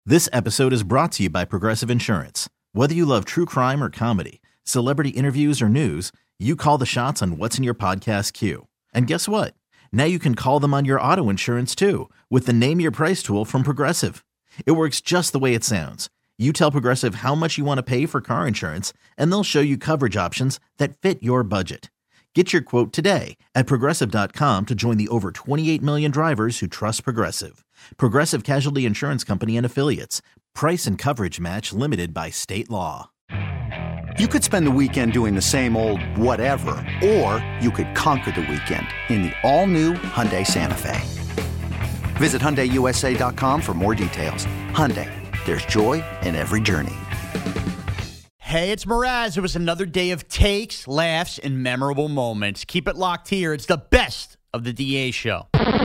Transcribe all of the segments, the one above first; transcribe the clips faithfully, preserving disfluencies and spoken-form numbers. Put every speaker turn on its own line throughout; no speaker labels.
This episode is brought to you by Progressive Insurance. Whether you love true crime or comedy, celebrity interviews or news, you call the shots on what's in your podcast queue. And guess what? Now you can call them on your auto insurance too with the Name Your Price tool from Progressive. It works just the way it sounds. You tell Progressive how much you want to pay for car insurance, and they'll show you coverage options that fit your budget. Get your quote today at Progressive dot com to join the over twenty-eight million drivers who trust Progressive. Progressive Casualty Insurance Company and Affiliates. Price and coverage match limited by state law.
You could spend the weekend doing the same old whatever, or you could conquer the weekend in the all-new Hyundai Santa Fe. Visit Hyundai U S A dot com for more details. Hyundai, there's joy in every journey.
Hey, it's Mraz. It was another day of takes, laughs, and memorable moments. Keep it locked here. It's the best of the D A Show.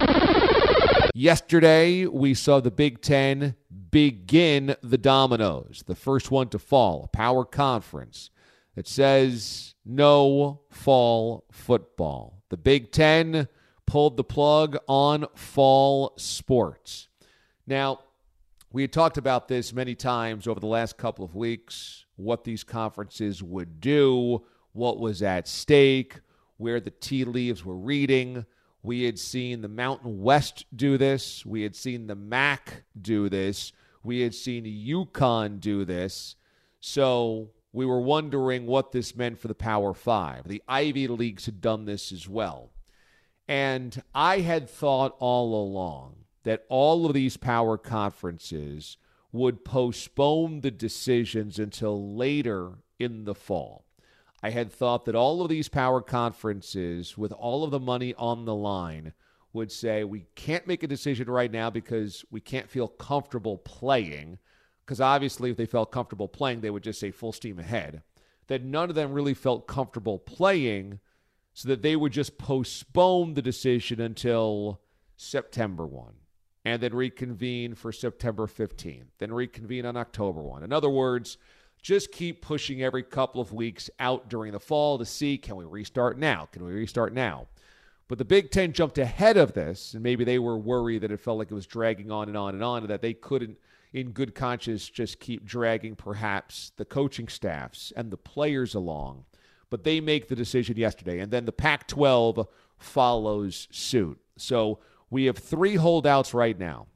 Yesterday, we saw the Big Ten begin the dominoes. The first one to fall, a power conference that says no fall football. The Big Ten pulled the plug on fall sports. Now, we had talked about this many times over the last couple of weeks, what these conferences would do, what was at stake, where the tea leaves were reading. We had seen the Mountain West do this. We had seen the M A C do this. We had seen UConn do this. So we were wondering what this meant for the Power Five. The Ivy Leagues had done this as well. And I had thought all along that all of these power conferences would postpone the decisions until later in the fall. I had thought that all of these power conferences, with all of the money on the line, would say, we can't make a decision right now because we can't feel comfortable playing. Because obviously, if they felt comfortable playing, they would just say full steam ahead. That none of them really felt comfortable playing, so that they would just postpone the decision until September first. And then reconvene for September fifteenth, then reconvene on October first. In other words, just keep pushing every couple of weeks out during the fall to see, can we restart now? Can we restart now? But the Big Ten jumped ahead of this, and maybe they were worried that it felt like it was dragging on and on and on, and that they couldn't, in good conscience, just keep dragging perhaps the coaching staffs and the players along. But they make the decision yesterday, and then the Pac twelve follows suit. So we have three holdouts right now.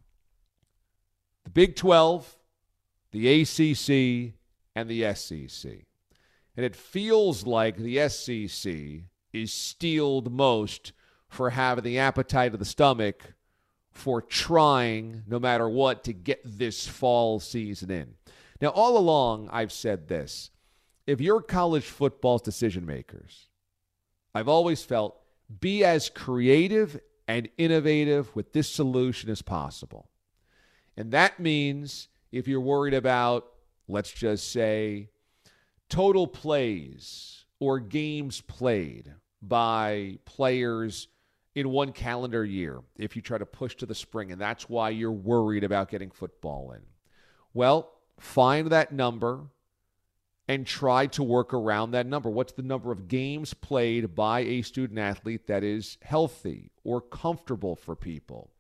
The Big twelve, the A C C, and the S E C. And it feels like the S E C is steeled most for having the appetite of the stomach for trying, no matter what, to get this fall season in. Now, all along, I've said this. If you're college football's decision makers, I've always felt, be as creative and innovative with this solution as possible. And that means if you're worried about, let's just say, total plays or games played by players in one calendar year, if you try to push to the spring, and that's why you're worried about getting football in. Well, find that number and try to work around that number. What's the number of games played by a student athlete that is healthy or comfortable for people?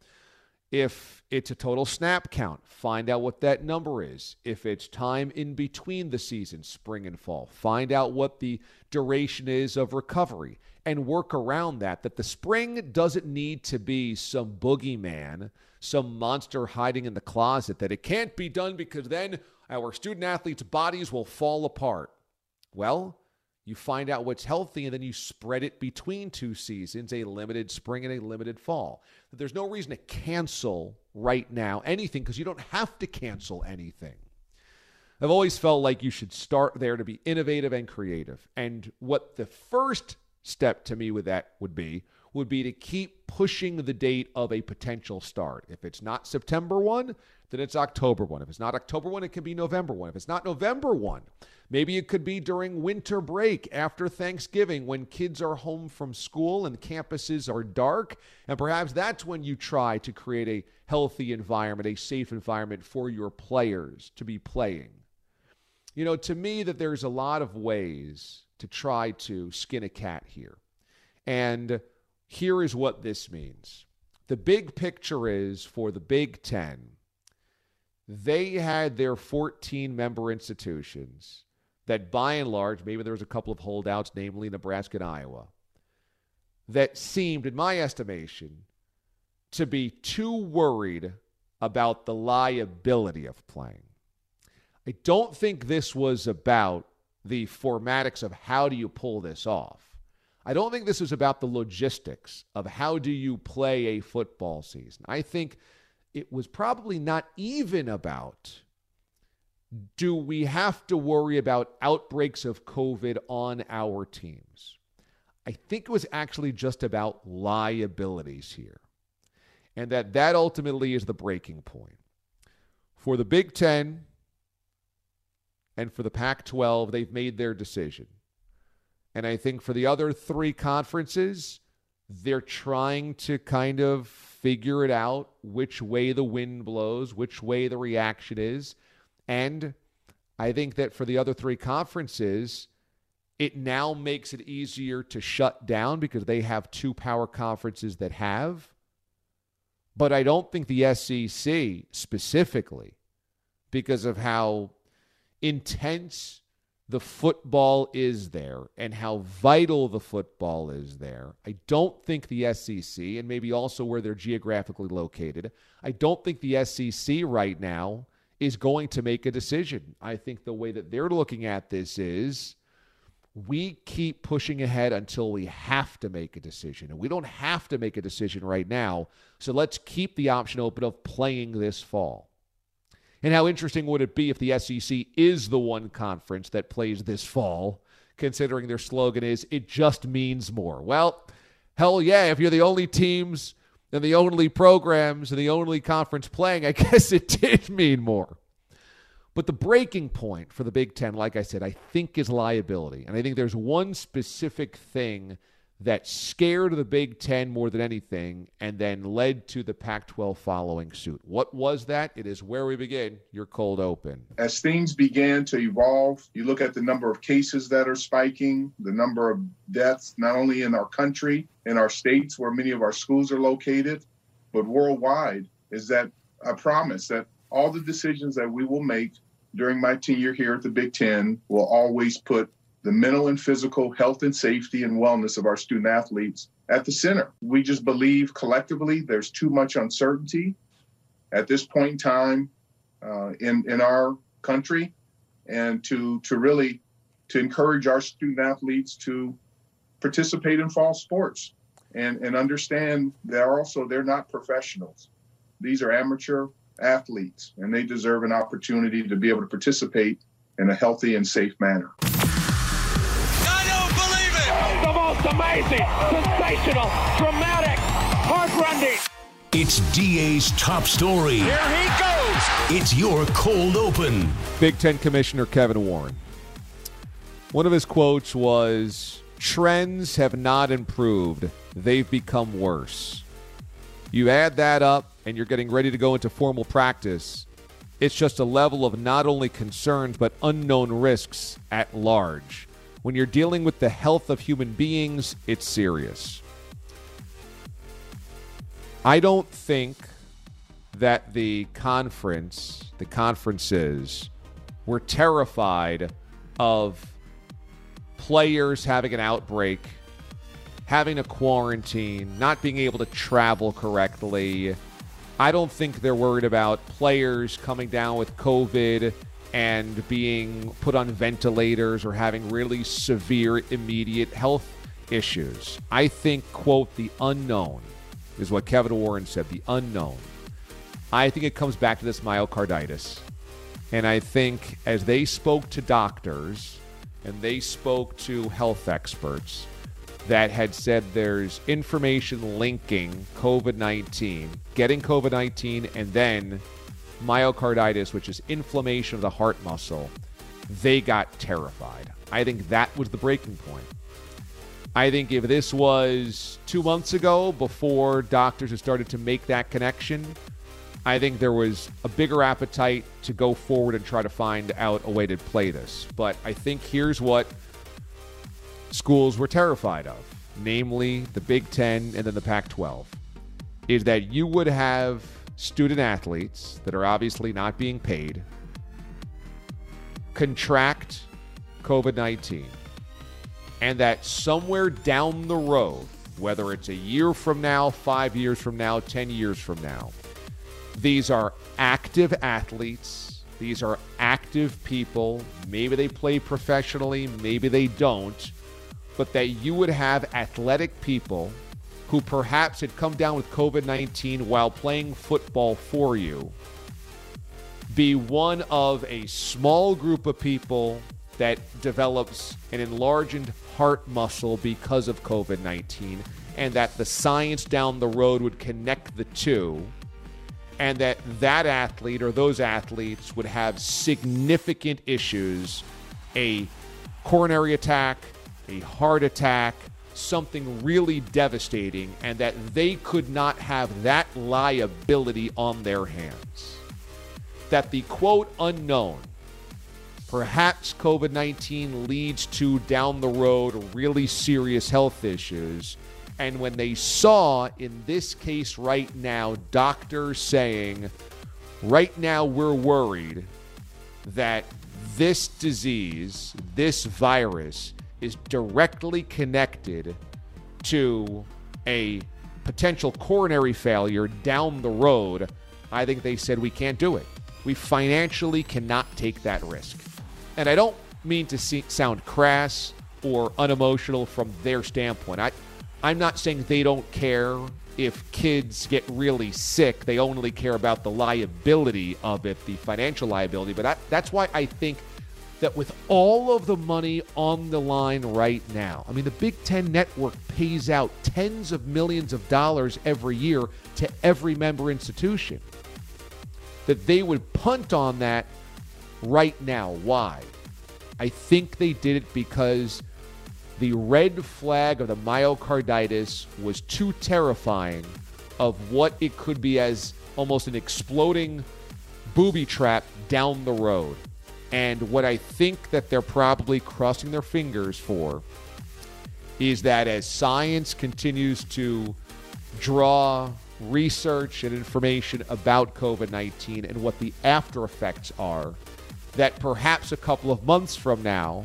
If it's a total snap count, find out what that number is. If it's time in between the seasons, spring and fall, find out what the duration is of recovery and work around that. That the spring doesn't need to be some boogeyman, some monster hiding in the closet, that it can't be done because then our student athletes' bodies will fall apart. Well, you find out what's healthy, and then you spread it between two seasons, a limited spring and a limited fall. There's no reason to cancel right now anything because you don't have to cancel anything. I've always felt like you should start there to be innovative and creative. And what the first step to me with that would be, would be to keep pushing the date of a potential start. If it's not September first, then it's October first. If it's not October first, it can be November first. If it's not November first, maybe it could be during winter break after Thanksgiving when kids are home from school and campuses are dark. And perhaps that's when you try to create a healthy environment, a safe environment for your players to be playing. You know, to me, that there's a lot of ways to try to skin a cat here. And here is what this means. The big picture is, for the Big Ten, they had their fourteen member institutions that by and large, maybe there was a couple of holdouts, namely Nebraska and Iowa, that seemed, in my estimation, to be too worried about the liability of playing. I don't think this was about the formatics of how do you pull this off. I don't think this was about the logistics of how do you play a football season. I think it was probably not even about, do we have to worry about outbreaks of COVID on our teams? I think it was actually just about liabilities here. And that that ultimately is the breaking point. For the Big Ten and for the Pac twelve, they've made their decision. And I think for the other three conferences, they're trying to kind of figure it out, which way the wind blows, which way the reaction is. And I think that for the other three conferences, it now makes it easier to shut down because they have two power conferences that have. But I don't think the S E C specifically, because of how intense the football is there and how vital the football is there, I don't think the S E C, and maybe also where they're geographically located, I don't think the S E C right now is going to make a decision. I think the way that they're looking at this is we keep pushing ahead until we have to make a decision. And we don't have to make a decision right now, so let's keep the option open of playing this fall. And how interesting would it be if the S E C is the one conference that plays this fall, considering their slogan is, it just means more? Well, hell yeah, if you're the only teams and the only programs and the only conference playing, I guess it did mean more. But the breaking point for the Big Ten, like I said, I think is liability. And I think there's one specific thing that scared the Big Ten more than anything and then led to the Pac twelve following suit. What was that? It is where we begin. Your cold open.
As things began to evolve, you look at the number of cases that are spiking, the number of deaths, not only in our country, in our states where many of our schools are located, but worldwide, is that I promise that all the decisions that we will make during my tenure here at the Big Ten will always put the mental and physical health and safety and wellness of our student athletes at the center. We just believe collectively there's too much uncertainty at this point in time uh, in, in our country, and to, to really to encourage our student athletes to participate in fall sports and, and understand that also they're not professionals. These are amateur athletes, and they deserve an opportunity to be able to participate in a healthy and safe manner.
I don't believe it! The most amazing, sensational, dramatic, heart-rending.
It's D A's top story.
Here he goes!
It's your cold open.
Big Ten Commissioner Kevin Warren. One of his quotes was, "Trends have not improved. They've become worse." You add that up, and you're getting ready to go into formal practice. It's just a level of not only concerns, but unknown risks at large. When you're dealing with the health of human beings, it's serious. I don't think that the conference, the conferences, were terrified of players having an outbreak, having a quarantine, not being able to travel correctly. I don't think they're worried about players coming down with COVID and being put on ventilators or having really severe immediate health issues. I think, quote, the unknown is what Kevin Warren said, the unknown. I think it comes back to this myocarditis. And I think as they spoke to doctors and they spoke to health experts that had said there's information linking COVID nineteen, getting COVID nineteen, and then myocarditis, which is inflammation of the heart muscle, they got terrified. I think that was the breaking point. I think if this was two months ago, before doctors had started to make that connection, I think there was a bigger appetite to go forward and try to find out a way to play this. But I think here's what schools were terrified of, namely the Big Ten and then the Pac twelve, is that you would have student athletes that are obviously not being paid contract covid nineteen, and that somewhere down the road, whether it's a year from now, five years from now, ten years from now, these are active athletes, these are active people, maybe they play professionally, maybe they don't, but that you would have athletic people who perhaps had come down with covid nineteen while playing football for you, be one of a small group of people that develops an enlarged heart muscle because of covid nineteen, and that the science down the road would connect the two, and that that athlete or those athletes would have significant issues, a coronary attack, a heart attack, something really devastating, and that they could not have that liability on their hands. That the quote unknown, perhaps covid nineteen leads to down the road really serious health issues. And when they saw, in this case right now, doctors saying, right now we're worried that this disease, this virus, is directly connected to a potential coronary failure down the road, I think they said we can't do it. We financially cannot take that risk. And I don't mean to see, sound crass or unemotional from their standpoint. I, I'm not saying they don't care if kids get really sick. They only care about the liability of it, the financial liability. But I, that's why I think that with all of the money on the line right now, I mean, the Big Ten Network pays out tens of millions of dollars every year to every member institution, that they would punt on that right now. Why? I think they did it because the red flag of the myocarditis was too terrifying of what it could be as almost an exploding booby trap down the road. And what I think that they're probably crossing their fingers for is that as science continues to draw research and information about covid nineteen and what the after effects are, that perhaps a couple of months from now,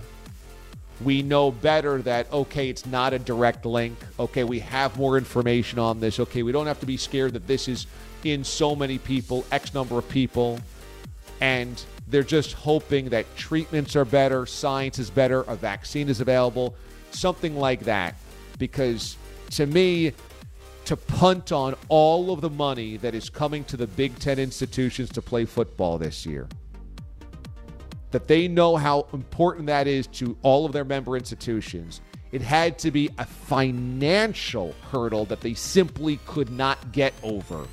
we know better that, okay, it's not a direct link. Okay, we have more information on this. Okay, we don't have to be scared that this is in so many people, X number of people, and they're just hoping that treatments are better, science is better, a vaccine is available, something like that. Because to me, to punt on all of the money that is coming to the Big Ten institutions to play football this year, that they know how important that is to all of their member institutions, it had to be a financial hurdle that they simply could not get over.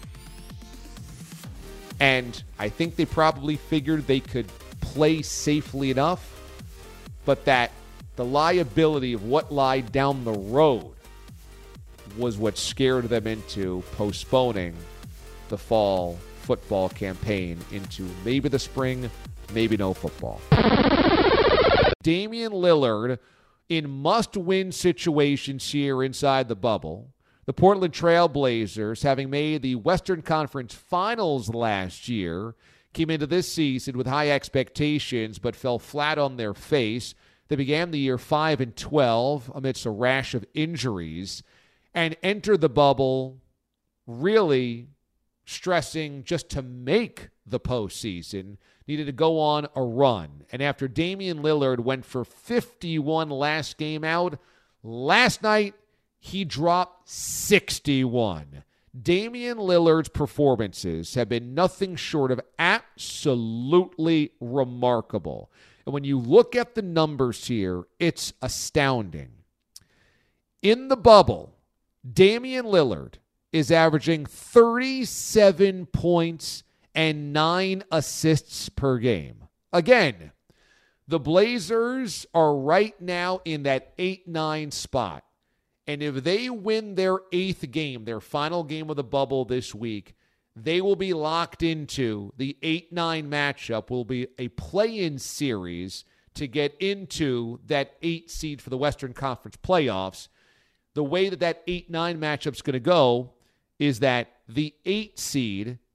And I think they probably figured they could play safely enough, but that the liability of what lied down the road was what scared them into postponing the fall football campaign into maybe the spring, maybe no football. Damian Lillard in must-win situations here inside the bubble. The Portland Trail Blazers, having made the Western Conference Finals last year, came into this season with high expectations but fell flat on their face. They began the year five and twelve amidst a rash of injuries and entered the bubble really stressing just to make the postseason, needed to go on a run. And after Damian Lillard went for fifty-one last game out, last night he dropped sixty-one. Damian Lillard's performances have been nothing short of absolutely remarkable. And when you look at the numbers here, it's astounding. In the bubble, Damian Lillard is averaging thirty-seven points and nine assists per game. Again, the Blazers are right now in that eight nine spot. And if they win their eighth game, their final game of the bubble this week, they will be locked into the eight nine matchup, will be a play-in series to get into that eight seed for the Western Conference playoffs. The way that that eight nine matchup is going to go is that the eight seed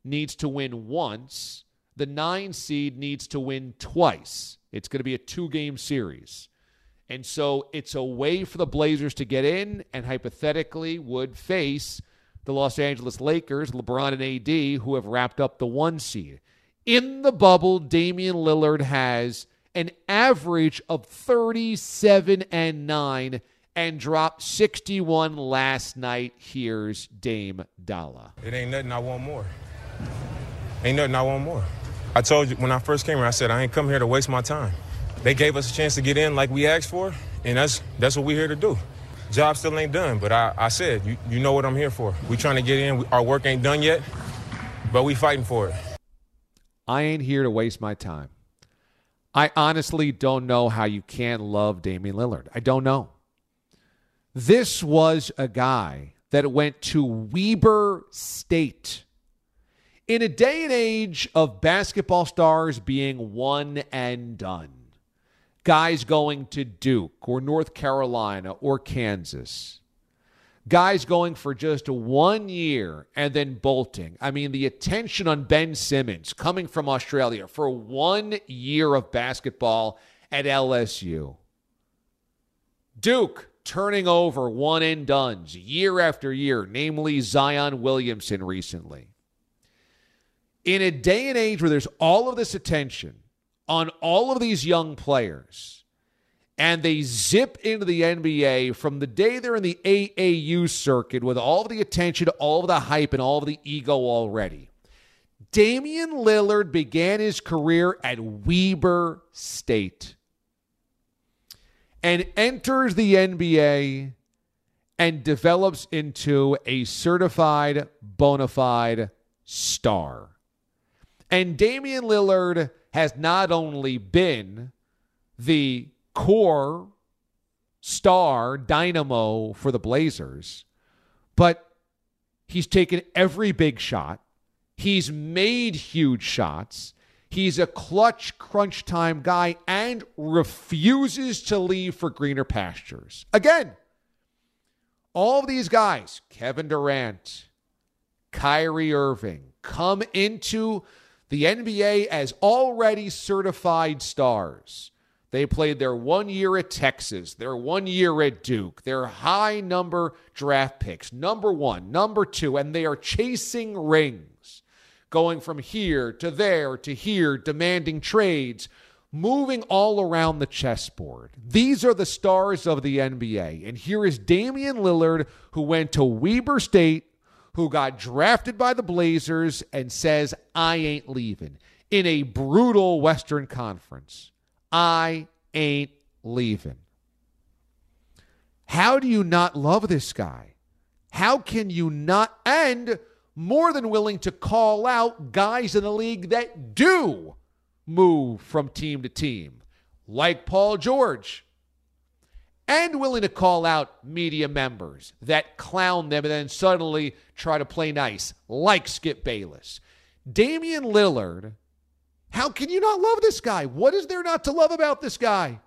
needs to win once. The nine seed needs to win twice. It's going to be a two-game series. And so it's a way for the Blazers to get in and hypothetically would face the Los Angeles Lakers, LeBron and A D, who have wrapped up the one seed. In the bubble, Damian Lillard has an average of thirty-seven and nine and dropped sixty-one last night. Here's Dame Dalla.
It ain't nothing I want more. Ain't nothing I want more. I told you when I first came here, I said I ain't come here to waste my time. They gave us a chance to get in like we asked for, and that's that's what we're here to do. Job still ain't done, but I, I said, you, you know what I'm here for. We trying to get in. Our work ain't done yet, but we fighting for it.
I ain't here to waste my time. I honestly don't know how you can't love Damian Lillard. I don't know. This was a guy that went to Weber State. In a day and age of basketball stars being one and done, guys going to Duke or North Carolina or Kansas, guys going for just one year and then bolting. I mean, the attention on Ben Simmons coming from Australia for one year of basketball at L S U. Duke turning over one and dones year after year, namely Zion Williamson recently. In a day and age where there's all of this attention on all of these young players, and they zip into the N B A from the day they're in the A A U circuit with all of the attention, all of the hype, and all of the ego already. Damian Lillard began his career at Weber State and enters the N B A and develops into a certified bona fide star. And Damian Lillard has not only been the core star dynamo for the Blazers, but he's taken every big shot. He's made huge shots. He's a clutch crunch time guy and refuses to leave for greener pastures. Again, all of these guys, Kevin Durant, Kyrie Irving, come into the N B A as already certified stars. They played their one year at Texas, their one year at Duke, their high number draft picks, number one, number two, and they are chasing rings, going from here to there to here, demanding trades, moving all around the chessboard. These are the stars of the N B A. And here is Damian Lillard, who went to Weber State, who got drafted by the Blazers and says, I ain't leaving. In a brutal Western Conference. I ain't leaving. How do you not love this guy? How can you not, and more than willing to call out guys in the league that do move from team to team, like Paul George, and willing to call out media members that clown them and then suddenly try to play nice, like Skip Bayless. Damian Lillard, how can you not love this guy? What is there not to love about this guy?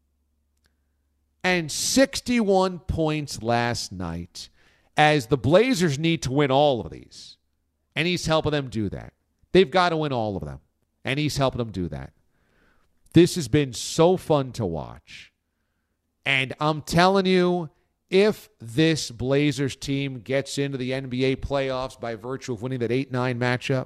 And sixty-one points last night as the Blazers need to win all of these. And he's helping them do that. They've got to win all of them. And he's helping them do that. This has been so fun to watch. And I'm telling you, if this Blazers team gets into the N B A playoffs by virtue of winning that eight nine matchup,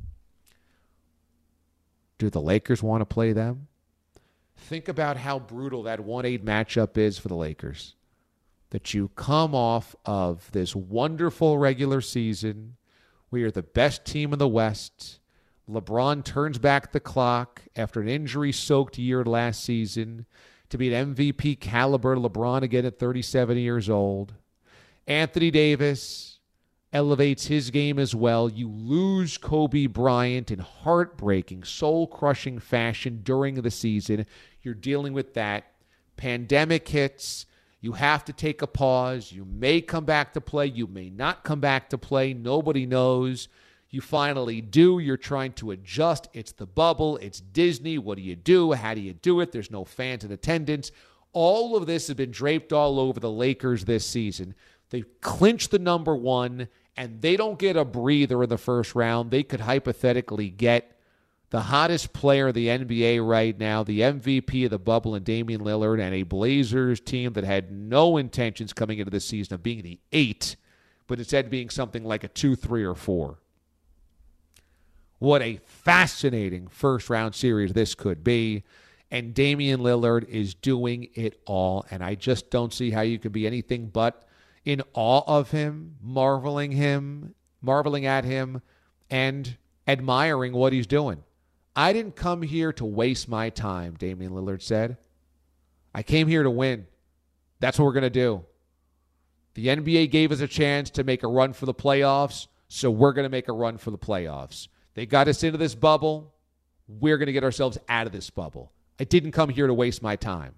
do the Lakers want to play them? Think about how brutal that one eight matchup is for the Lakers. That you come off of this wonderful regular season. We are the best team in the West. LeBron turns back the clock after an injury-soaked year last season to be an M V P caliber LeBron again at thirty-seven years old. Anthony Davis elevates his game as well. You lose Kobe Bryant in heartbreaking, soul-crushing fashion during the season. You're dealing with that. Pandemic hits. You have to take a pause. You may come back to play. You may not come back to play. Nobody knows. You finally do. You're trying to adjust. It's the bubble. It's Disney. What do you do? How do you do it? There's no fans in attendance. All of this has been draped all over the Lakers this season. They've clinched the number one, and they don't get a breather in the first round, they could hypothetically get the hottest player in the N B A right now, the M V P of the bubble in Damian Lillard, and a Blazers team that had no intentions coming into this season of being the eight, but instead being something like a two, three, or four. What a fascinating first-round series this could be. And Damian Lillard is doing it all. And I just don't see how you can be anything but in awe of him, marveling him, marveling at him, and admiring what he's doing. I didn't come here to waste my time, Damian Lillard said. I came here to win. That's what we're going to do. The N B A gave us a chance to make a run for the playoffs, so we're going to make a run for the playoffs. They got us into this bubble. We're going to get ourselves out of this bubble. I didn't come here to waste my time.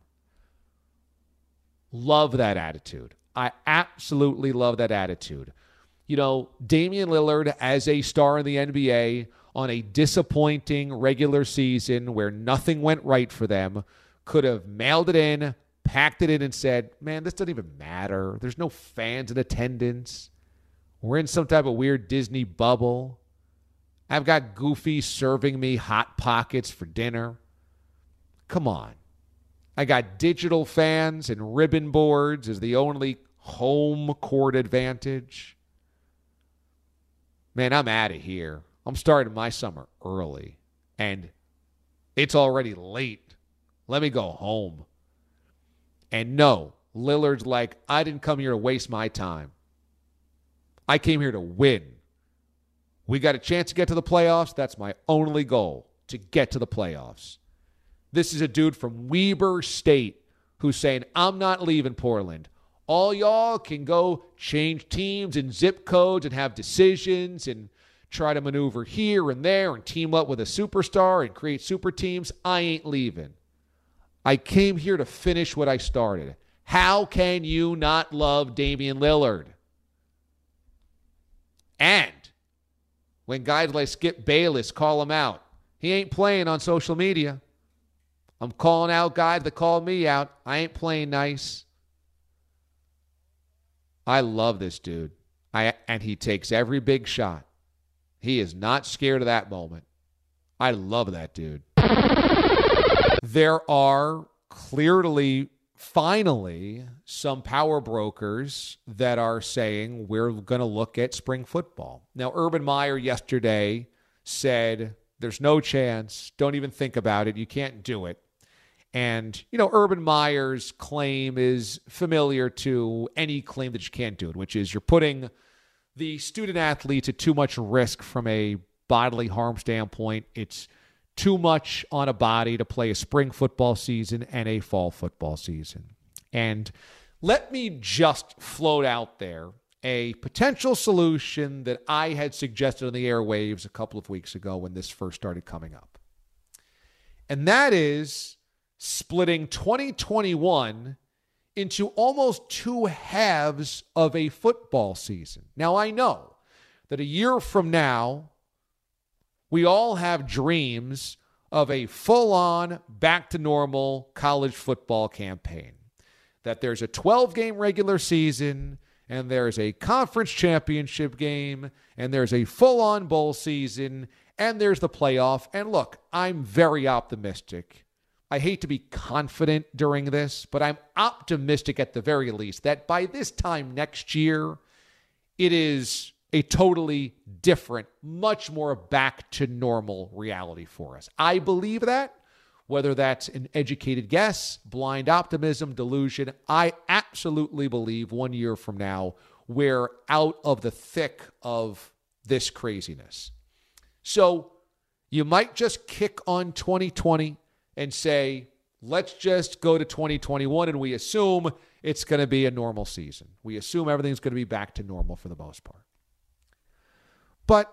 Love that attitude. I absolutely love that attitude. You know, Damian Lillard as a star in the N B A on a disappointing regular season where nothing went right for them could have mailed it in, packed it in, and said, man, this doesn't even matter. There's no fans in attendance. We're in some type of weird Disney bubble. I've got Goofy serving me Hot Pockets for dinner. Come on. I got digital fans and ribbon boards as the only home court advantage. Man, I'm out of here. I'm starting my summer early, and it's already late. Let me go home. And no, Lillard's like, I didn't come here to waste my time. I came here to win. We got a chance to get to the playoffs. That's my only goal, to get to the playoffs. This is a dude from Weber State who's saying, I'm not leaving Portland. All y'all can go change teams and zip codes and have decisions and try to maneuver here and there and team up with a superstar and create super teams. I ain't leaving. I came here to finish what I started. How can you not love Damian Lillard? And when guys like Skip Bayless call him out, he ain't playing on social media. I'm calling out guys that call me out. I ain't playing nice. I love this dude. I and he takes every big shot. He is not scared of that moment. I love that dude. There are clearly, finally, some power brokers that are saying we're going to look at spring football. Now, Urban Meyer yesterday said there's no chance. Don't even think about it. You can't do it. And, you know, Urban Meyer's claim is familiar to any claim that you can't do it, which is you're putting the student athletes at too much risk from a bodily harm standpoint. It's too much on a body to play a spring football season and a fall football season. And let me just float out there a potential solution that I had suggested on the airwaves a couple of weeks ago when this first started coming up. And that is splitting twenty twenty-one into almost two halves of a football season. Now, I know that a year from now, we all have dreams of a full-on, back-to-normal college football campaign. That there's a twelve-game regular season, and there's a conference championship game, and there's a full-on bowl season, and there's the playoff. And look, I'm very optimistic. I hate to be confident during this, but I'm optimistic at the very least that by this time next year, it is a totally different, much more back to normal reality for us. I believe that, whether that's an educated guess, blind optimism, delusion, I absolutely believe one year from now, we're out of the thick of this craziness. So you might just kick on twenty twenty and say, let's just go to twenty twenty-one, and we assume it's going to be a normal season. We assume everything's going to be back to normal for the most part. But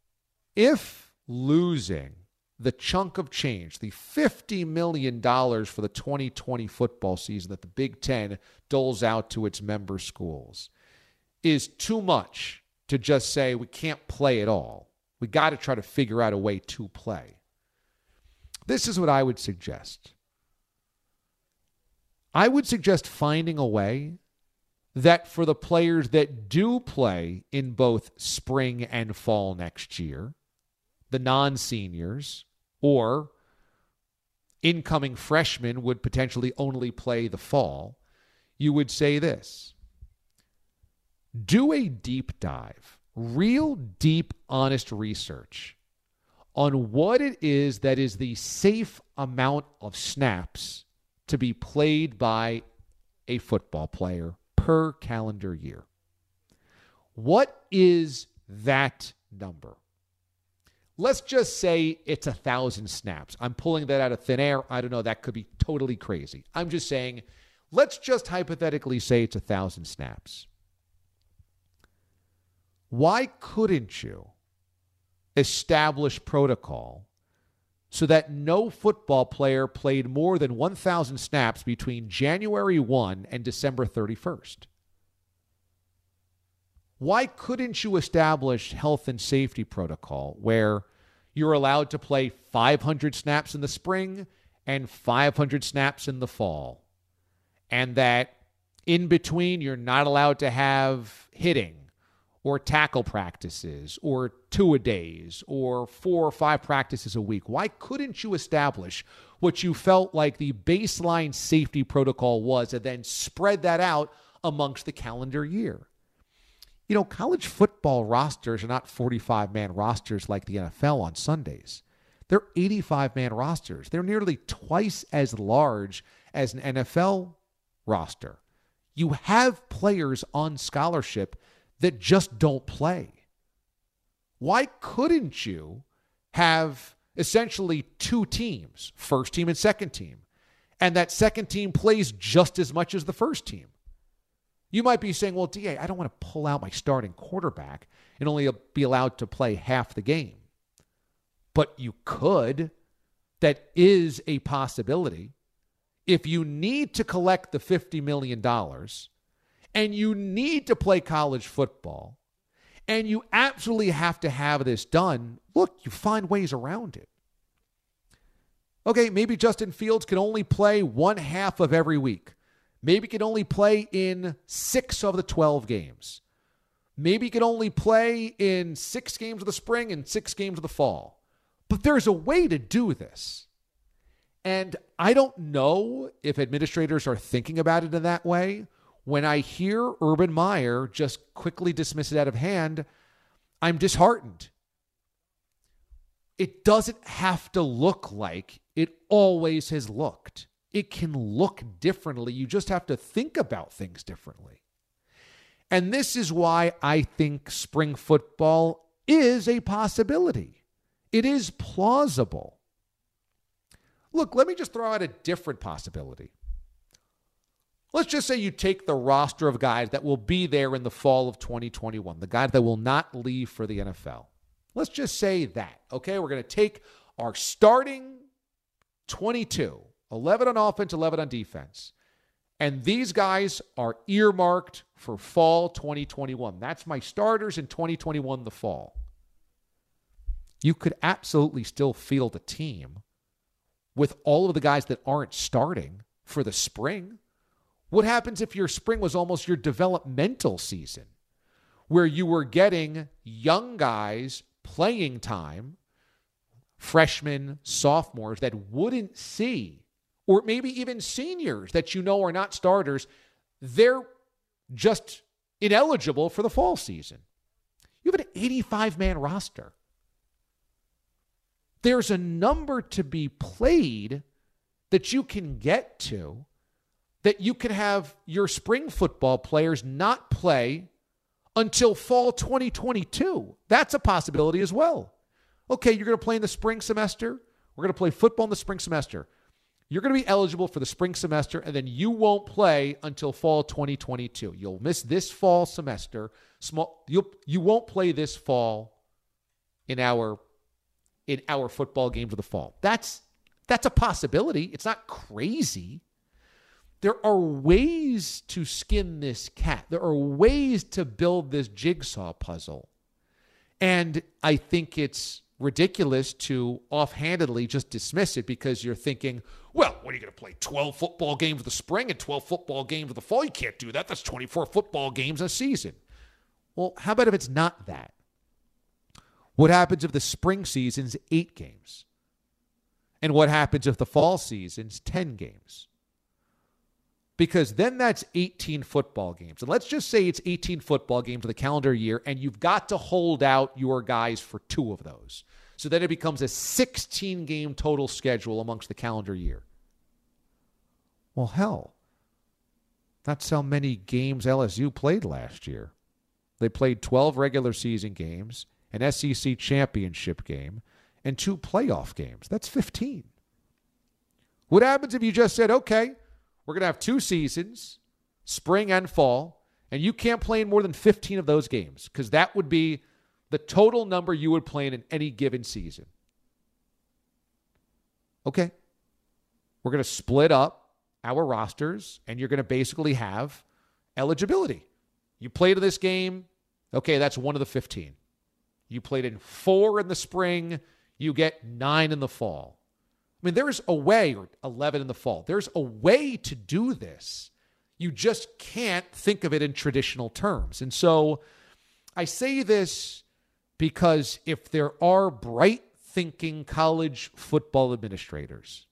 if losing the chunk of change, the fifty million dollars for the twenty twenty football season that the Big Ten doles out to its member schools, is too much to just say we can't play at all, we got to try to figure out a way to play. This is what I would suggest. I would suggest finding a way that for the players that do play in both spring and fall next year, the non-seniors or incoming freshmen would potentially only play the fall, you would say this: do a deep dive, real deep, honest research on what it is that is the safe amount of snaps to be played by a football player per calendar year. What is that number? Let's just say it's a thousand snaps. I'm pulling that out of thin air. I don't know. That could be totally crazy. I'm just saying, let's just hypothetically say it's a thousand snaps. Why couldn't you establish protocol so that no football player played more than one thousand snaps between January first and December thirty-first? Why couldn't you establish health and safety protocol where you're allowed to play five hundred snaps in the spring and five hundred snaps in the fall, and that in between you're not allowed to have hitting or tackle practices or two-a-days or four or five practices a week? Why couldn't you establish what you felt like the baseline safety protocol was and then spread that out amongst the calendar year? You know, college football rosters are not forty-five man rosters like the N F L on Sundays. They're eighty-five man rosters. They're nearly twice as large as an N F L roster. You have players on scholarship that just don't play. Why couldn't you have essentially two teams, first team and second team, and that second team plays just as much as the first team? You might be saying, well, D A, I don't want to pull out my starting quarterback and only be allowed to play half the game. But you could. That is a possibility. If you need to collect the fifty million dollars and you need to play college football and you absolutely have to have this done, look, you find ways around it. Okay, maybe Justin Fields can only play one half of every week. Maybe he can only play in six of the twelve games. Maybe he can only play in six games of the spring and six games of the fall. But there's a way to do this. And I don't know if administrators are thinking about it in that way. When I hear Urban Meyer just quickly dismiss it out of hand, I'm disheartened. It doesn't have to look like it always has looked. It can look differently. You just have to think about things differently. And this is why I think spring football is a possibility. It is plausible. Look, let me just throw out a different possibility. Let's just say you take the roster of guys that will be there in the fall of twenty twenty-one, the guys that will not leave for the N F L. Let's just say that, okay? We're going to take our starting twenty-two, eleven on offense, eleven on defense. And these guys are earmarked for fall twenty twenty-one. That's my starters in twenty twenty-one, the fall. You could absolutely still field a team with all of the guys that aren't starting for the spring. What happens if your spring was almost your developmental season, where you were getting young guys playing time, freshmen, sophomores that wouldn't see, or maybe even seniors that you know are not starters, they're just ineligible for the fall season? You have an eighty-five man roster. There's a number to be played that you can get to, that you can have your spring football players not play until fall twenty twenty-two. That's a possibility as well. Okay, you're going to play in the spring semester. We're going to play football in the spring semester. You're going to be eligible for the spring semester, and then you won't play until fall twenty twenty-two. You'll miss this fall semester. Small, you'll, you won't play this fall in our in our football games of the fall. That's that's a possibility. It's not crazy. There are ways to skin this cat. There are ways to build this jigsaw puzzle. And I think it's ridiculous to offhandedly just dismiss it because you're thinking, well, what are you going to play? twelve football games of the spring and twelve football games of the fall? You can't do that. That's twenty-four football games a season. Well, how about if it's not that? What happens if the spring season's eight games? And what happens if the fall season's ten games? Because then that's eighteen football games. And let's just say it's eighteen football games of the calendar year, and you've got to hold out your guys for two of those. So then it becomes a sixteen-game total schedule amongst the calendar year. Well, hell, that's how many games L S U played last year. They played twelve regular season games, an S E C championship game, and two playoff games. That's fifteen. What happens if you just said, okay, we're going to have two seasons, spring and fall, and you can't play in more than fifteen of those games because that would be the total number you would play in any given season. Okay. We're going to split up our rosters, and you're going to basically have eligibility. You played in this game, okay, that's one of the fifteen. You played in four in the spring, you get nine in the fall. I mean, there's a way, or eleven in the fall. There's a way to do this. You just can't think of it in traditional terms. And so I say this because if there are bright-thinking college football administrators,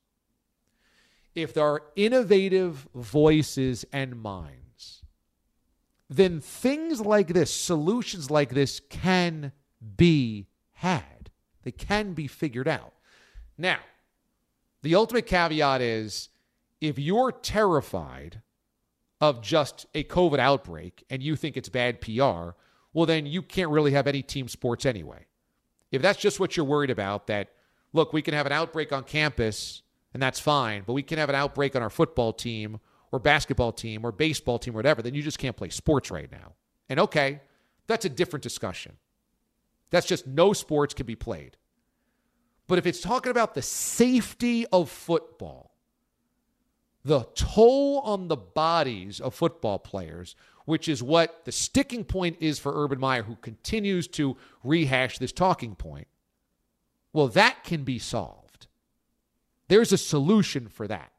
if there are innovative voices and minds, then things like this, solutions like this can be had. They can be figured out. Now, the ultimate caveat is if you're terrified of just a COVID outbreak and you think it's bad P R, well, then you can't really have any team sports anyway. If that's just what you're worried about, that, look, we can have an outbreak on campus and that's fine, but we can have an outbreak on our football team or basketball team or baseball team or whatever, then you just can't play sports right now. And okay, that's a different discussion. That's just no sports can be played. But if it's talking about the safety of football, the toll on the bodies of football players, which is what the sticking point is for Urban Meyer, who continues to rehash this talking point, well, that can be solved. There's a solution for that.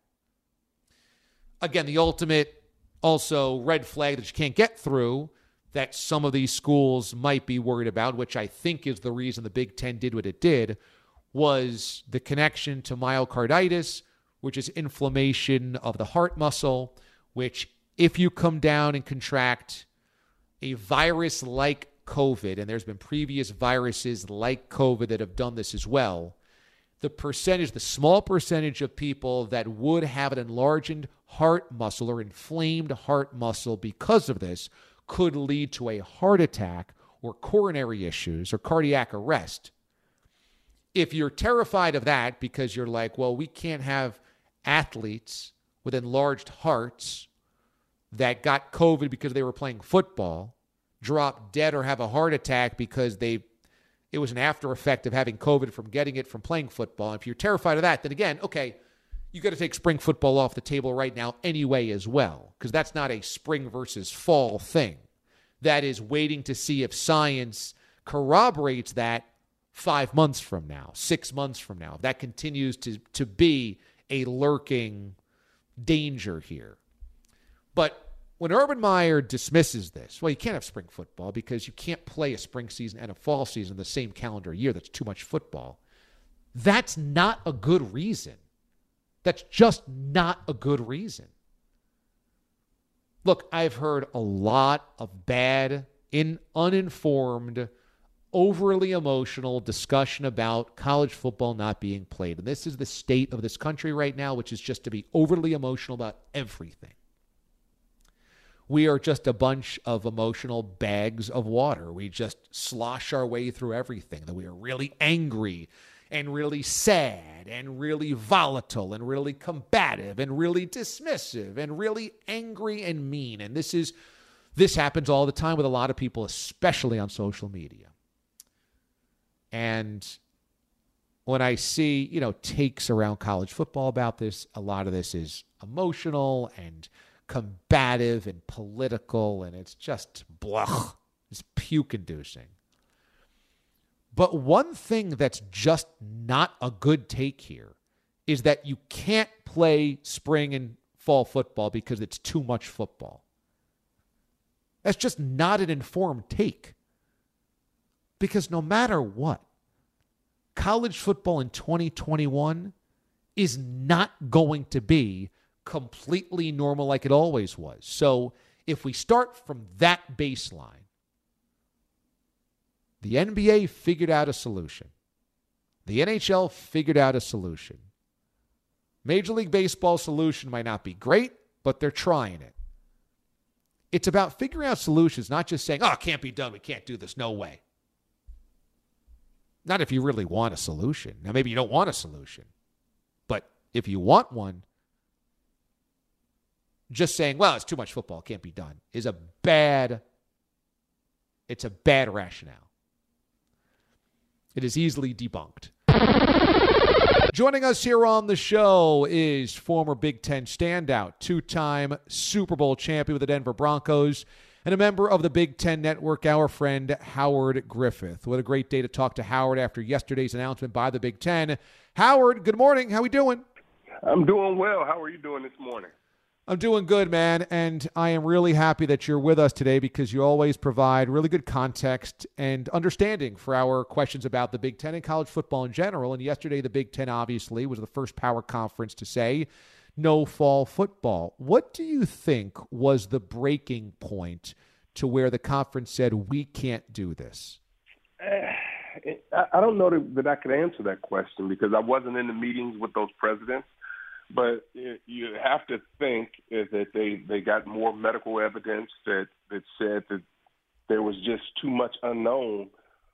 Again, the ultimate also red flag that you can't get through that some of these schools might be worried about, which I think is the reason the Big Ten did what it did, was the connection to myocarditis, which is inflammation of the heart muscle, which if you come down and contract a virus like COVID, and there's been previous viruses like COVID that have done this as well, the percentage, the small percentage of people that would have an enlarged heart muscle or inflamed heart muscle because of this could lead to a heart attack or coronary issues or cardiac arrest. If you're terrified of that because you're like, well, we can't have athletes with enlarged hearts that got COVID because they were playing football drop dead or have a heart attack because they it was an after effect of having COVID from getting it from playing football. If you're terrified of that, then again, okay, you got to take spring football off the table right now anyway as well, because that's not a spring versus fall thing. That is waiting to see if science corroborates that five months from now, six months from now. If that continues to, to be a lurking danger here. But when Urban Meyer dismisses this, well, you can't have spring football because you can't play a spring season and a fall season the same calendar year. That's too much football. That's not a good reason. That's just not a good reason. Look, I've heard a lot of bad, in uninformed, overly emotional discussion about college football not being played. And this is the state of this country right now, which is just to be overly emotional about everything. We are just a bunch of emotional bags of water. We just slosh our way through everything. That we are really angry and really sad and really volatile and really combative and really dismissive and really angry and mean. And this is this happens all the time with a lot of people, especially on social media. And when I see, you know, takes around college football about this, a lot of this is emotional and combative and political, and it's just blah. It's puke-inducing. But one thing that's just not a good take here is that you can't play spring and fall football because it's too much football. That's just not an informed take. Because no matter what, college football in twenty twenty-one is not going to be completely normal like it always was. So if we start from that baseline, the N B A figured out a solution. The N H L figured out a solution. Major League Baseball's solution might not be great, but they're trying it. It's about figuring out solutions, not just saying, oh, it can't be done. We can't do this. No way. Not if you really want a solution. Now, maybe you don't want a solution. But if you want one, just saying, well, it's too much football, it can't be done, is a bad, it's a bad rationale. It is easily debunked. Joining us here on the show is former Big Ten standout, two-time Super Bowl champion with the Denver Broncos, and a member of the Big Ten Network, our friend Howard Griffith. What a great day to talk to Howard after yesterday's announcement by the Big Ten. Howard, good morning. How we doing?
I'm doing well. How are you doing this morning?
I'm doing good, man, and I am really happy that you're with us today because you always provide really good context and understanding for our questions about the Big Ten and college football in general. And yesterday, the Big Ten obviously was the first power conference to say no fall football. What do you think was the breaking point to where the conference said we can't do this?
Uh, I don't know that I could answer that question because I wasn't in the meetings with those presidents. But you have to think that they, they got more medical evidence that, that said that there was just too much unknown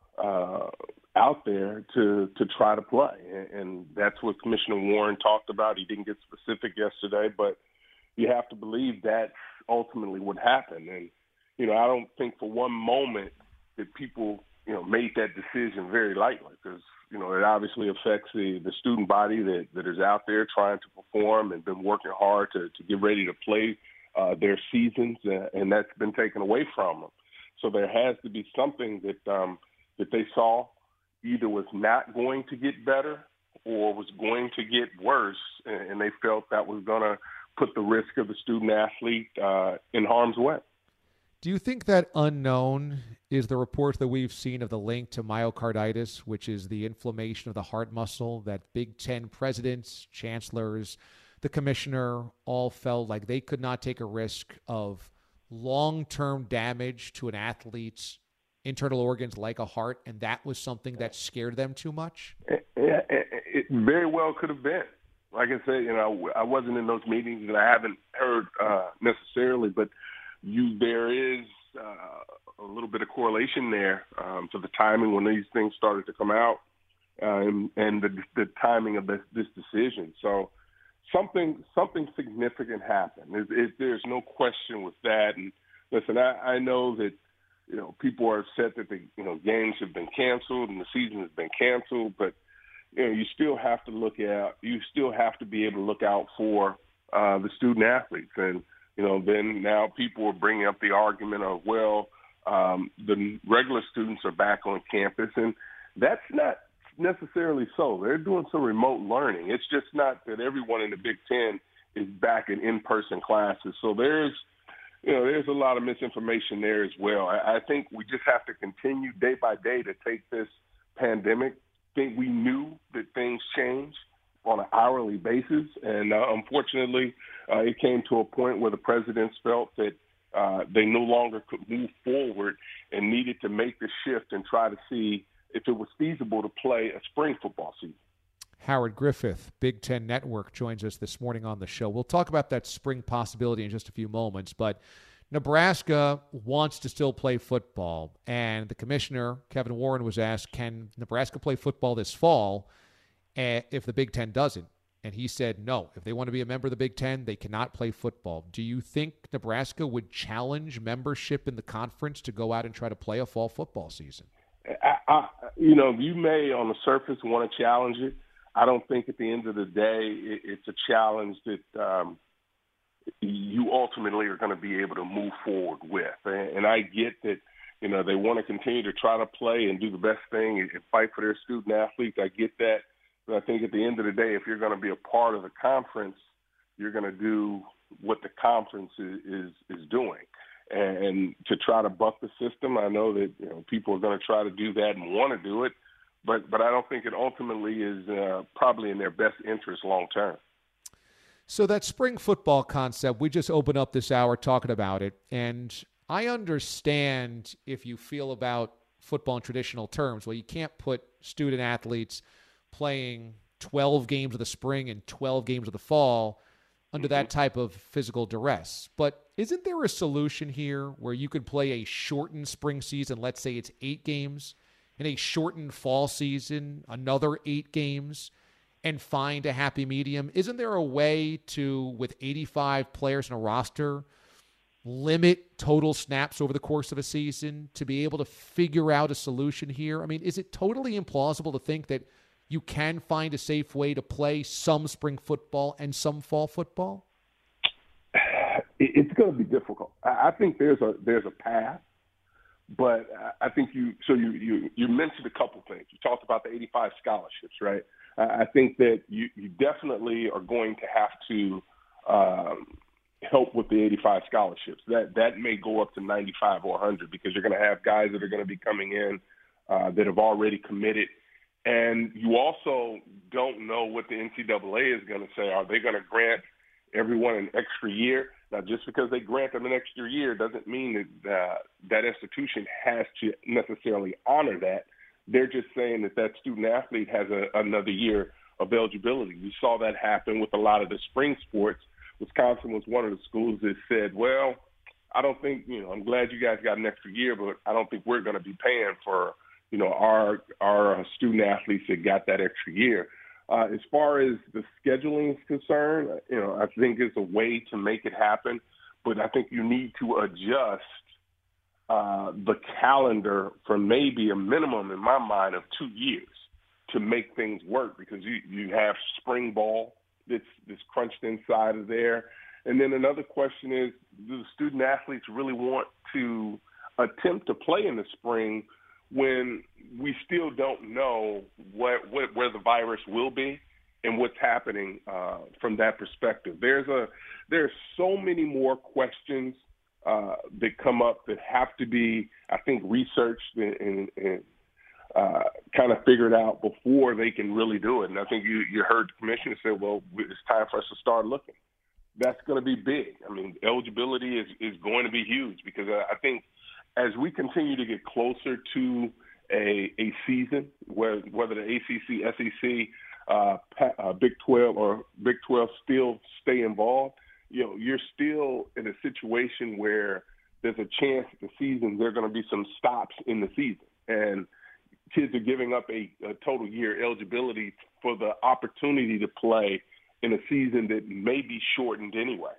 uh, out there to, to try to play. And that's what Commissioner Warren talked about. He didn't get specific yesterday, but you have to believe that's ultimately what happened. And, you know, I don't think for one moment that people, you know, made that decision very lightly because, you know, it obviously affects the, the student body that, that is out there trying to perform and been working hard to, to get ready to play uh, their seasons, uh, and that's been taken away from them. So there has to be something that um, that they saw either was not going to get better or was going to get worse, and, and they felt that was going to put the risk of the student athlete uh, in harm's way.
Do you think that unknown is the reports that we've seen of the link to myocarditis, which is the inflammation of the heart muscle that Big Ten presidents, chancellors, the commissioner all felt like they could not take a risk of long-term damage to an athlete's internal organs like a heart, and that was something that scared them too much?
It, it, it very well could have been. Like I said, you know, I wasn't in those meetings, and I haven't heard uh, necessarily, but you there is uh, a little bit of correlation there um, to the timing when these things started to come out uh, and, and the, the timing of this, this decision. So something something significant happened. It, it, there's no question with that. And listen, I, I know that you know people are upset that the you know games have been canceled and the season has been canceled, but you know you still have to look at you still have to be able to look out for uh, the student athletes. And you know, then now people are bringing up the argument of, well, um, the regular students are back on campus, and that's not necessarily so. They're doing some remote learning. It's just not that everyone in the Big Ten is back in in-person classes. So there's, you know, there's a lot of misinformation there as well. I, I think we just have to continue day by day to take this pandemic. I think we knew that things change on an hourly basis, and uh, unfortunately, uh, it came to a point where the presidents felt that uh, they no longer could move forward and needed to make the shift and try to see if it was feasible to play a spring football season.
Howard Griffith, Big Ten Network, joins us this morning on the show. We'll talk about that spring possibility in just a few moments, but Nebraska wants to still play football, and the commissioner, Kevin Warren, was asked, can Nebraska play football this fall if the Big Ten doesn't? And he said no. If they want to be a member of the Big Ten, they cannot play football. Do you think Nebraska would challenge membership in the conference to go out and try to play a fall football season?
I, I, you know, you may on the surface want to challenge it. I don't think at the end of the day it, it's a challenge that um, you ultimately are going to be able to move forward with. And, and I get that, You know, they want to continue to try to play and do the best thing and fight for their student athletes. I get that. But I think at the end of the day, if you're going to be a part of the conference, you're going to do what the conference is, is, is doing. And, and to try to buck the system, I know that, you know, people are going to try to do that and want to do it, but, but I don't think it ultimately is uh, probably in their best interest long term.
So that spring football concept, we just opened up this hour talking about it, and I understand if you feel about football in traditional terms. Well, you can't put student athletes playing twelve games of the spring and twelve games of the fall under that type of physical duress. But isn't there a solution here where you could play a shortened spring season, let's say it's eight games, and a shortened fall season, another eight games, and find a happy medium? Isn't there a way to, with eighty-five players in a roster, limit total snaps over the course of a season to be able to figure out a solution here? I mean, is it totally implausible to think that you can find a safe way to play some spring football and some fall football?
It's going to be difficult. I think there's a there's a path, but I think you so you you, you mentioned a couple things. You talked about the eighty-five scholarships, right? I think that you, you definitely are going to have to um, help with the eighty-five scholarships. That that may go up to ninety-five or one hundred because you're going to have guys that are going to be coming in uh, that have already committed. And you also don't know what the N C double A is going to say. Are they going to grant everyone an extra year? Now, just because they grant them an extra year doesn't mean that uh, that institution has to necessarily honor that. They're just saying that that student athlete has a, another year of eligibility. We saw that happen with a lot of the spring sports. Wisconsin was one of the schools that said, well, I don't think, you know, I'm glad you guys got an extra year, but I don't think we're going to be paying for, you know, our our student athletes that got that extra year. Uh, as far as the scheduling is concerned, you know, I think it's a way to make it happen, but I think you need to adjust uh, the calendar for maybe a minimum, in my mind, of two years to make things work because you, you have spring ball that's, that's crunched inside of there. And then another question is, do the student athletes really want to attempt to play in the spring when we still don't know what, what where the virus will be and what's happening uh, from that perspective? There's a there's so many more questions uh, that come up that have to be, I think, researched and, and, and uh, kind of figured out before they can really do it. And I think you, you heard the commissioner say, well, it's time for us to start looking. That's going to be big. I mean, eligibility is, is going to be huge because I think as we continue to get closer to a, a season, where, whether the A C C, S E C, uh, uh, Big twelve, or Big twelve still stay involved, you know, you're still in a situation where there's a chance that the season there are going to be some stops in the season, and kids are giving up a, a total year eligibility for the opportunity to play in a season that may be shortened anyway.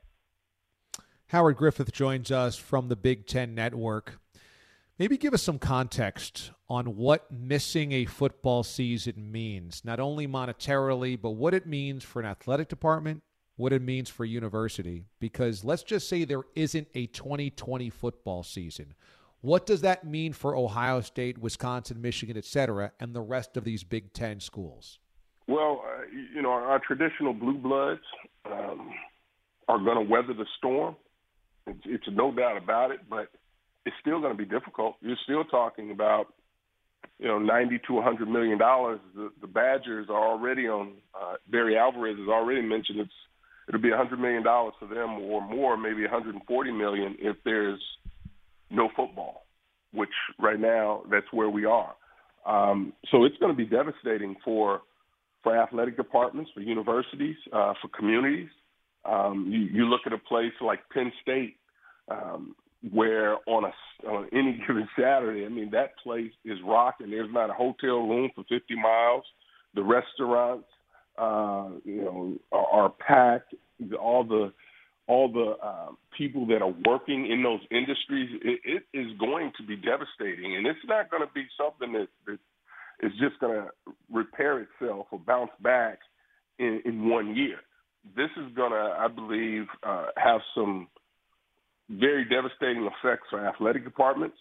Howard Griffith joins us from the Big Ten Network. Maybe give us some context on what missing a football season means, not only monetarily, but what it means for an athletic department, what it means for a university. Because let's just say there isn't a twenty twenty football season. What does that mean for Ohio State, Wisconsin, Michigan, et cetera, and the rest of these Big Ten schools?
Well, uh, you know, our traditional blue bloods um, are going to weather the storm. It's, it's no doubt about it, but it's still going to be difficult. You're still talking about, you know, ninety to one hundred million dollars. The, the Badgers are already on. Uh, Barry Alvarez has already mentioned it's it'll be one hundred million dollars for them or more, maybe one hundred forty million dollars if there's no football, which right now that's where we are. Um, so it's going to be devastating for for athletic departments, for universities, uh, for communities. Um, you, you look at a place like Penn State, um, where on a on any given Saturday, I mean, that place is rocking. There's not a hotel room for fifty miles. The restaurants, uh, you know, are, are packed. All the all the uh, people that are working in those industries, it, it is going to be devastating, and it's not going to be something that, that is just going to repair itself or bounce back in, in one year. This is going to, I believe, uh, have some very devastating effects for athletic departments,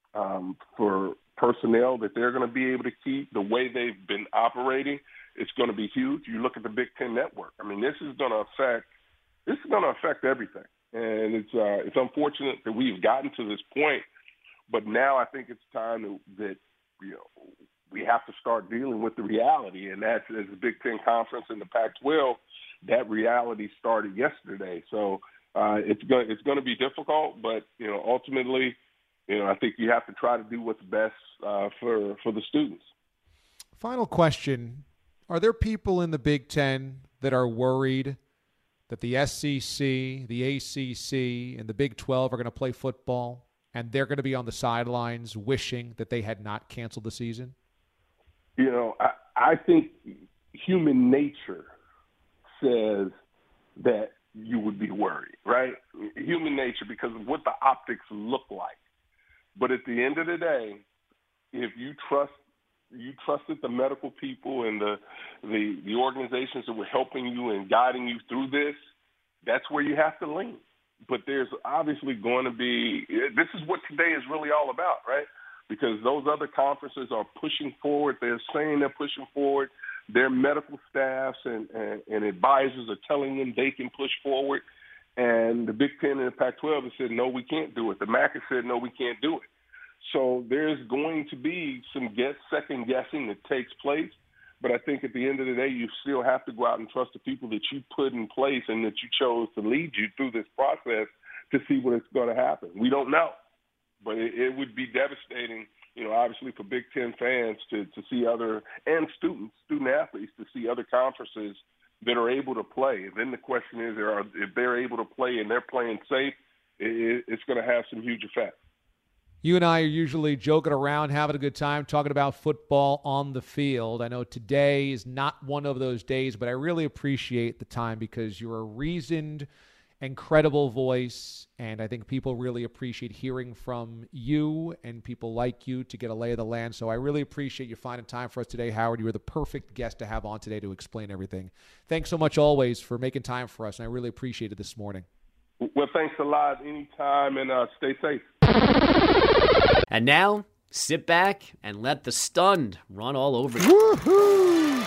um, for personnel that they're going to be able to keep the way they've been operating. It's going to be huge. You look at the Big Ten Network. I mean, this is going to affect this is going to affect everything, and it's uh, it's unfortunate that we've gotten to this point. But now I think it's time to, that you know we have to start dealing with the reality, and that's as the Big Ten Conference and the Pac twelve. That reality started yesterday, so uh, it's going it's going to be difficult. But you know, ultimately, you know, I think you have to try to do what's best uh, for for the students.
Final question. Are there people in the Big Ten that are worried that the S E C, the A C C, and the Big twelve are going to play football, and they're going to be on the sidelines wishing that they had not canceled the season?
You know, I, I think human nature says that you would be worried, right? Human nature, because of what the optics look like. But at the end of the day, if you trust you trusted the medical people and the, the the organizations that were helping you and guiding you through this, that's where you have to lean. But there's obviously going to be – this is what today is really all about, right? Because those other conferences are pushing forward. They're saying they're pushing forward. Their medical staffs and, and, and advisors are telling them they can push forward. And the Big Ten and the Pac twelve have said, no, we can't do it. The M A C has said, no, we can't do it. So there's going to be some guess, second guessing that takes place. But I think at the end of the day, you still have to go out and trust the people that you put in place and that you chose to lead you through this process to see what is going to happen. We don't know. But it, it would be devastating, you know, obviously for Big Ten fans to, to see other, and students, student athletes, to see other conferences that are able to play. And then the question is, are, if they're able to play and they're playing safe, it, it's going to have some huge effects.
You and I are usually joking around, having a good time, talking about football on the field. I know today is not one of those days, but I really appreciate the time because you're a reasoned and credible voice, and I think people really appreciate hearing from you and people like you to get a lay of the land. So I really appreciate you finding time for us today, Howard. You were the perfect guest to have on today to explain everything. Thanks so much always for making time for us, and I really appreciate it this morning.
Well, thanks a lot. Anytime, and uh, stay safe.
And now, sit back and let the stunned run all over you.
Woohoo!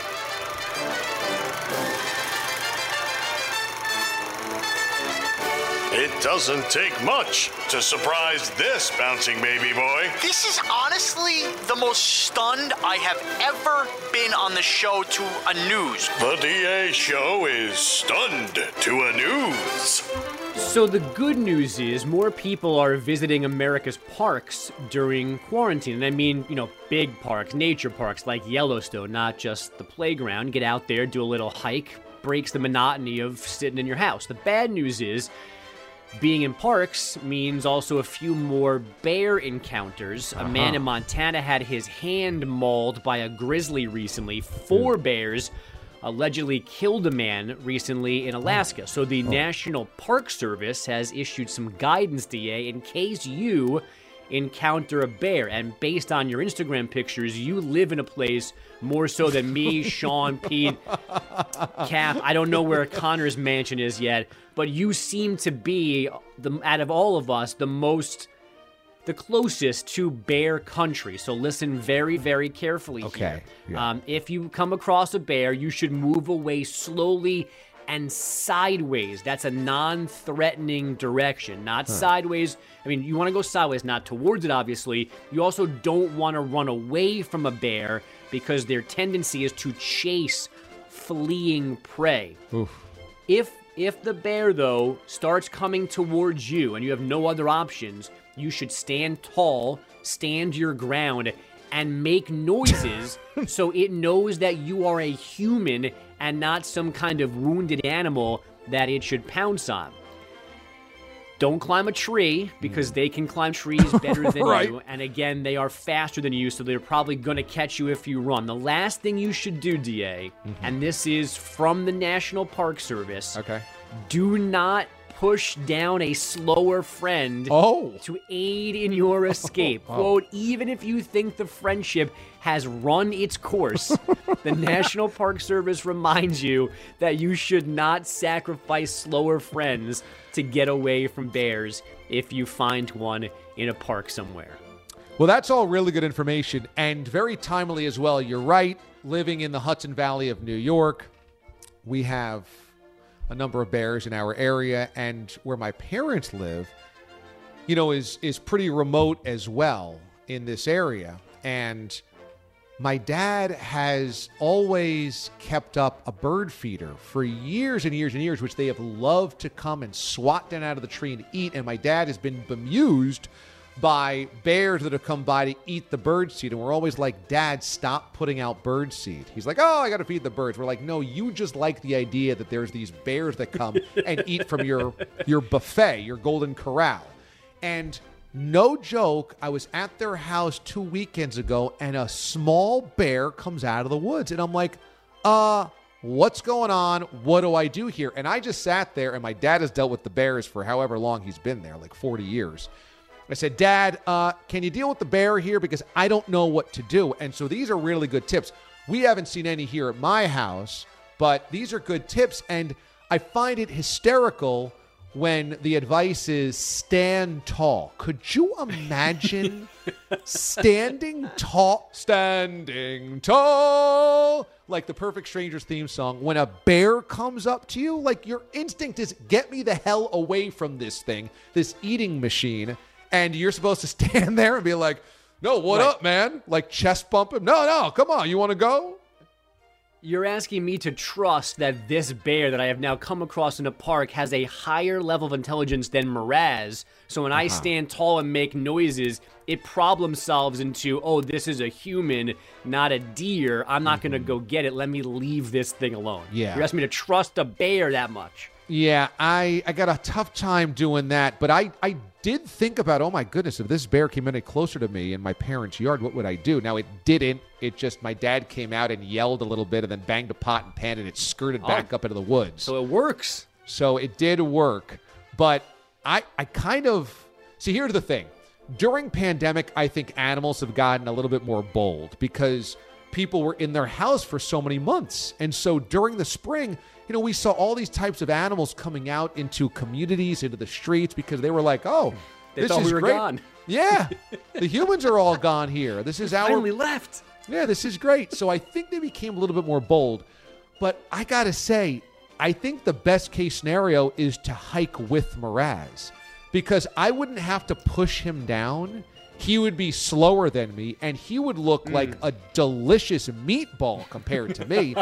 It doesn't take much to surprise this bouncing baby boy.
This is honestly the most stunned I have ever been on the show to a news.
The D A show is stunned to a news.
So the good news is more people are visiting America's parks during quarantine. And I mean, you know, big parks, nature parks like Yellowstone, not just the playground. Get out there, do a little hike, breaks the monotony of sitting in your house. The bad news is being in parks means also a few more bear encounters. Uh-huh. A man in Montana had his hand mauled by a grizzly recently. Four mm. bears allegedly killed a man recently in Alaska. So the oh. National Park Service has issued some guidance, D A, in case you encounter a bear. And based on your Instagram pictures, you live in a place more so than me, Sean, Pete, Cap. I don't know where Connor's mansion is yet, but you seem to be, the out of all of us, the most, the closest to bear country. So listen very, very carefully
okay.
here.
Yeah.
Um, if you come across a bear, you should move away slowly and sideways. That's a non-threatening direction, not huh. sideways. I mean, you want to go sideways, not towards it, obviously. You also don't want to run away from a bear because their tendency is to chase fleeing prey.
Oof.
If if the bear, though, starts coming towards you and you have no other options, you should stand tall, stand your ground, and make noises so it knows that you are a human and not some kind of wounded animal that it should pounce on. Don't climb a tree because they can climb trees better than
right.
you. And again, they are faster than you, so they're probably going to catch you if you run. The last thing you should do, D A, mm-hmm. and this is from the National Park Service,
okay.
do not push down a slower friend
oh.
to aid in your escape.
Oh.
Quote, even if you think the friendship has run its course, the National Park Service reminds you that you should not sacrifice slower friends to get away from bears if you find one in a park somewhere.
Well, that's all really good information and very timely as well. You're right. Living in the Hudson Valley of New York, we have a number of bears in our area, and where my parents live, you know, is is pretty remote as well in this area. And my dad has always kept up a bird feeder for years and years and years, which they have loved to come and swat down out of the tree and eat. And my dad has been bemused by bears that have come by to eat the bird seed. And we're always like, Dad, stop putting out bird seed. He's like, oh, I got to feed the birds. We're like, no, you just like the idea that there's these bears that come and eat from your, your buffet, your Golden Corral. And no joke, I was at their house two weekends ago, and a small bear comes out of the woods. And I'm like, uh, what's going on? What do I do here? And I just sat there, and my dad has dealt with the bears for however long he's been there, like forty years. I said, Dad, uh, can you deal with the bear here? Because I don't know what to do. And so these are really good tips. We haven't seen any here at my house, but these are good tips. And I find it hysterical when the advice is stand tall. Could you imagine standing tall, standing tall, like the Perfect Strangers theme song, when a bear comes up to you? Like, your instinct is, get me the hell away from this thing, this eating machine. And you're supposed to stand there and be like, no, what right. up, man? Like chest bump him. No, no, come on. You want to go?
You're asking me to trust that this bear that I have now come across in a park has a higher level of intelligence than Mraz. So when uh-huh. I stand tall and make noises, it problem solves into, oh, this is a human, not a deer. I'm not mm-hmm. going to go get it. Let me leave this thing alone.
Yeah.
You're asking me to trust a bear that much.
Yeah, I, I got a tough time doing that. But I, I did think about, oh, my goodness, if this bear came any closer to me in my parents' yard, what would I do? Now, it didn't. It just, my dad came out and yelled a little bit and then banged a pot and pan, and it skirted back oh, up into the woods.
So it works.
So it did work. But I, I kind of, see, here's the thing. During pandemic, I think animals have gotten a little bit more bold because people were in their house for so many months. And so during the spring, you know, we saw all these types of animals coming out into communities, into the streets, because they were like, oh,
they
this
thought
is
we were
great.
Gone.
Yeah, the humans are all gone here. This is
we
our
finally left.
Yeah, this is great. So I think they became a little bit more bold. But I got to say, I think the best case scenario is to hike with Mraz, because I wouldn't have to push him down. He would be slower than me, and he would look mm. like a delicious meatball compared to me.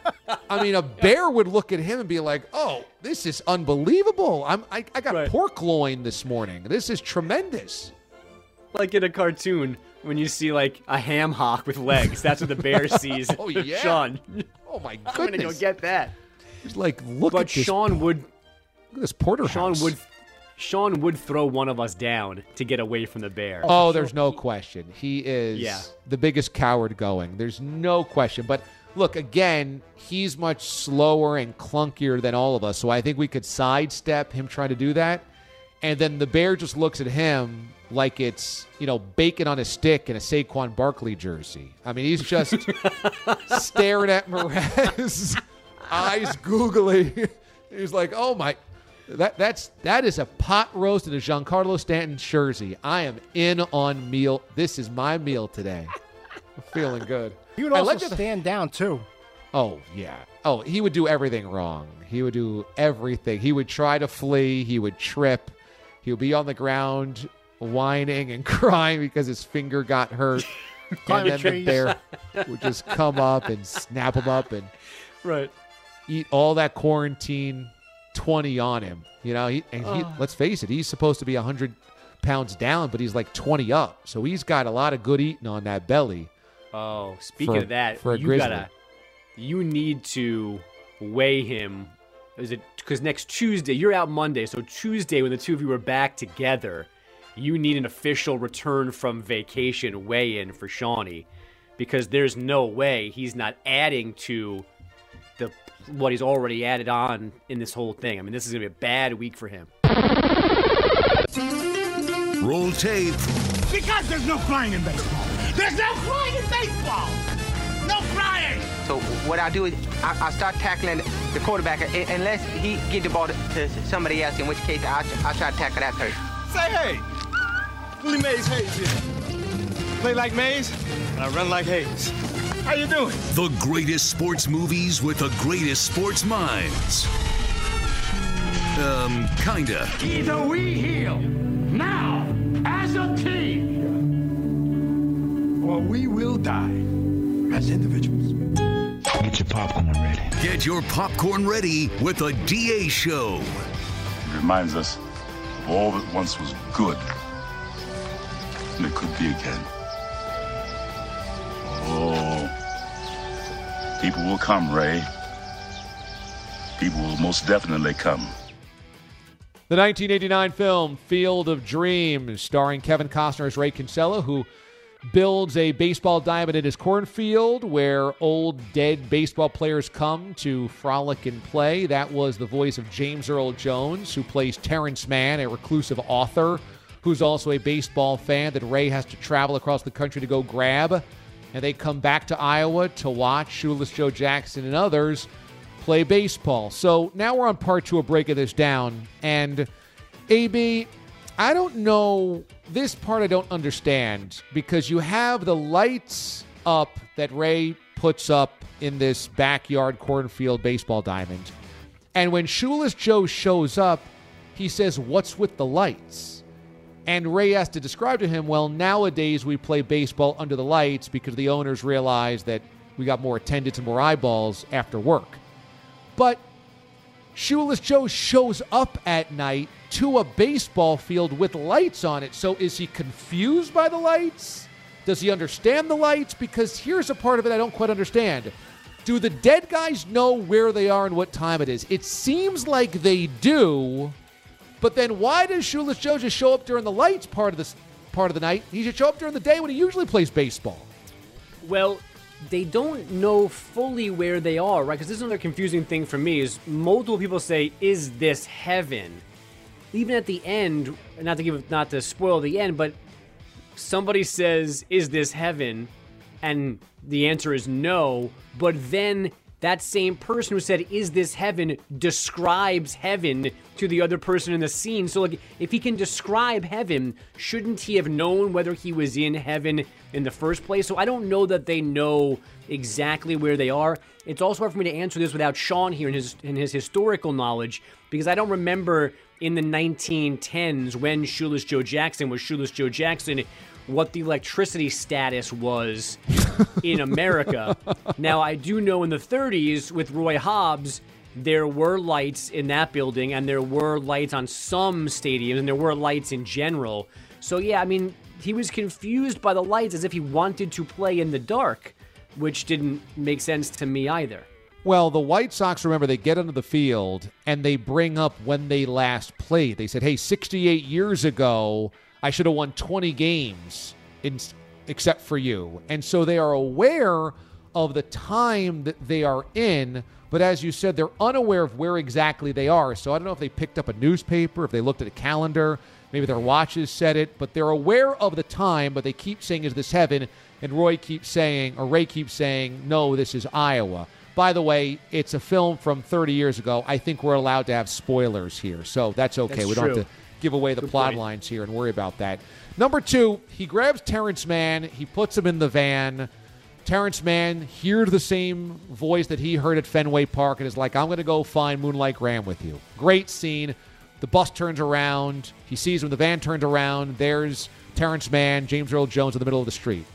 I mean, a bear would look at him and be like, oh, this is unbelievable. I'm, I, I got right. pork loin this morning. This is tremendous.
Like in a cartoon, when you see like a ham hock with legs, that's what the bear sees.
Oh, yeah.
Sean.
Oh, my goodness.
I'm going to go get that.
He's like, look
but
at this.
Sean would,
look at this porterhouse.
Sean would... Sean would throw one of us down to get away from the bear.
Oh, there's no question. He is
yeah.
the biggest coward going. There's no question. But look, again, he's much slower and clunkier than all of us. So I think we could sidestep him trying to do that. And then the bear just looks at him like it's, you know, bacon on a stick in a Saquon Barkley jersey. I mean, he's just staring at Mraz, eyes googly. He's like, oh, my... That that's that is a pot roast in a Giancarlo Stanton jersey. I am in on meal. This is my meal today. I'm feeling good.
He would also stand down too.
Oh yeah. Oh, he would do everything wrong. He would do everything. He would try to flee. He would trip. He would be on the ground whining and crying because his finger got hurt. And then the bear would just come up and snap him up and
right.
eat all that quarantine twenty on him, you know, he, and he, oh. let's face it, he's supposed to be one hundred pounds down, but he's like twenty up. So he's got a lot of good eating on that belly.
Oh, speaking
for,
of that,
for a
you
grizzly.
gotta, you need to weigh him. Is it because next Tuesday, you're out Monday, so Tuesday when the two of you are back together, you need an official return from vacation weigh-in for Shawnee, because there's no way he's not adding to the what he's already added on in this whole thing. I mean, this is going to be a bad week for him.
Roll tape.
Because there's no crying in baseball. There's no crying in baseball. No crying.
So what I do is I, I start tackling the quarterback unless he get the ball to, to somebody else, in which case I I try to tackle that person.
Say hey. Willie Mays Hayes here.
play like Mays, and I run like Hayes. How you doing?
The greatest sports movies with the greatest sports minds. Um, kinda.
Either we heal now as a team, or we will die as individuals.
Get your popcorn ready.
Get your popcorn ready with the D A Show.
It reminds us of all that once was good, and it could be again. Oh, people will come, Ray. People will most definitely come.
The nineteen eighty-nine film Field of Dreams, starring Kevin Costner as Ray Kinsella, who builds a baseball diamond in his cornfield where old dead baseball players come to frolic and play. That was the voice of James Earl Jones, who plays Terrence Mann, a reclusive author who's also a baseball fan that Ray has to travel across the country to go grab. And they come back to Iowa to watch Shoeless Joe Jackson and others play baseball. So now we're on part two of breaking this down. And A B, I don't know, this part I don't understand, because you have the lights up that Ray puts up in this backyard cornfield baseball diamond. And when Shoeless Joe shows up, he says, "What's with the lights?" And Ray has to describe to him, well, nowadays we play baseball under the lights because the owners realize that we got more attendance and more eyeballs after work. But Shoeless Joe shows up at night to a baseball field with lights on it. So is he confused by the lights? Does he understand the lights? Because here's a part of it I don't quite understand. Do the dead guys know where they are and what time it is? It seems like they do, but then why does Shoeless Joe just show up during the lights part of this part of the night? He should show up during the day when he usually plays baseball.
Well, they don't know fully where they are, right? Because this is another confusing thing for me, is multiple people say, is this heaven? Even at the end, not to give, not to spoil the end, but somebody says, is this heaven? And the answer is no. But then that same person who said, is this heaven, describes heaven to the other person in the scene. So like, if he can describe heaven, shouldn't he have known whether he was in heaven in the first place? So I don't know that they know exactly where they are. It's also hard for me to answer this without Sean here in his in his historical knowledge, because I don't remember in the nineteen tens when Shoeless Joe Jackson was Shoeless Joe Jackson what the electricity status was in America. Now, I do know in the thirties with Roy Hobbs, there were lights in that building, and there were lights on some stadiums, and there were lights in general. So, yeah, I mean, he was confused by the lights as if he wanted to play in the dark, which didn't make sense to me either.
Well, the White Sox, remember, they get onto the field, and they bring up when they last played. They said, hey, sixty-eight years ago, I should have won twenty games in, except for you. And so they are aware of the time that they are in, but as you said, they're unaware of where exactly they are. So I don't know if they picked up a newspaper, if they looked at a calendar, maybe their watches said it, but they're aware of the time, but they keep saying, is this heaven? And Roy keeps saying, or Ray keeps saying, no, this is Iowa. By the way, it's a film from thirty years ago. I think we're allowed to have spoilers here, so that's okay.
That's
we don't
true.
have to give away the
Good
plot
point.
lines here and worry about that. Number two, he grabs Terrence Mann. He puts him in the van. Terrence Mann hears the same voice that he heard at Fenway Park and is like, I'm going to go find Moonlight Graham with you. Great scene. The bus turns around. He sees when the van turns around. There's Terrence Mann, James Earl Jones in the middle of the street.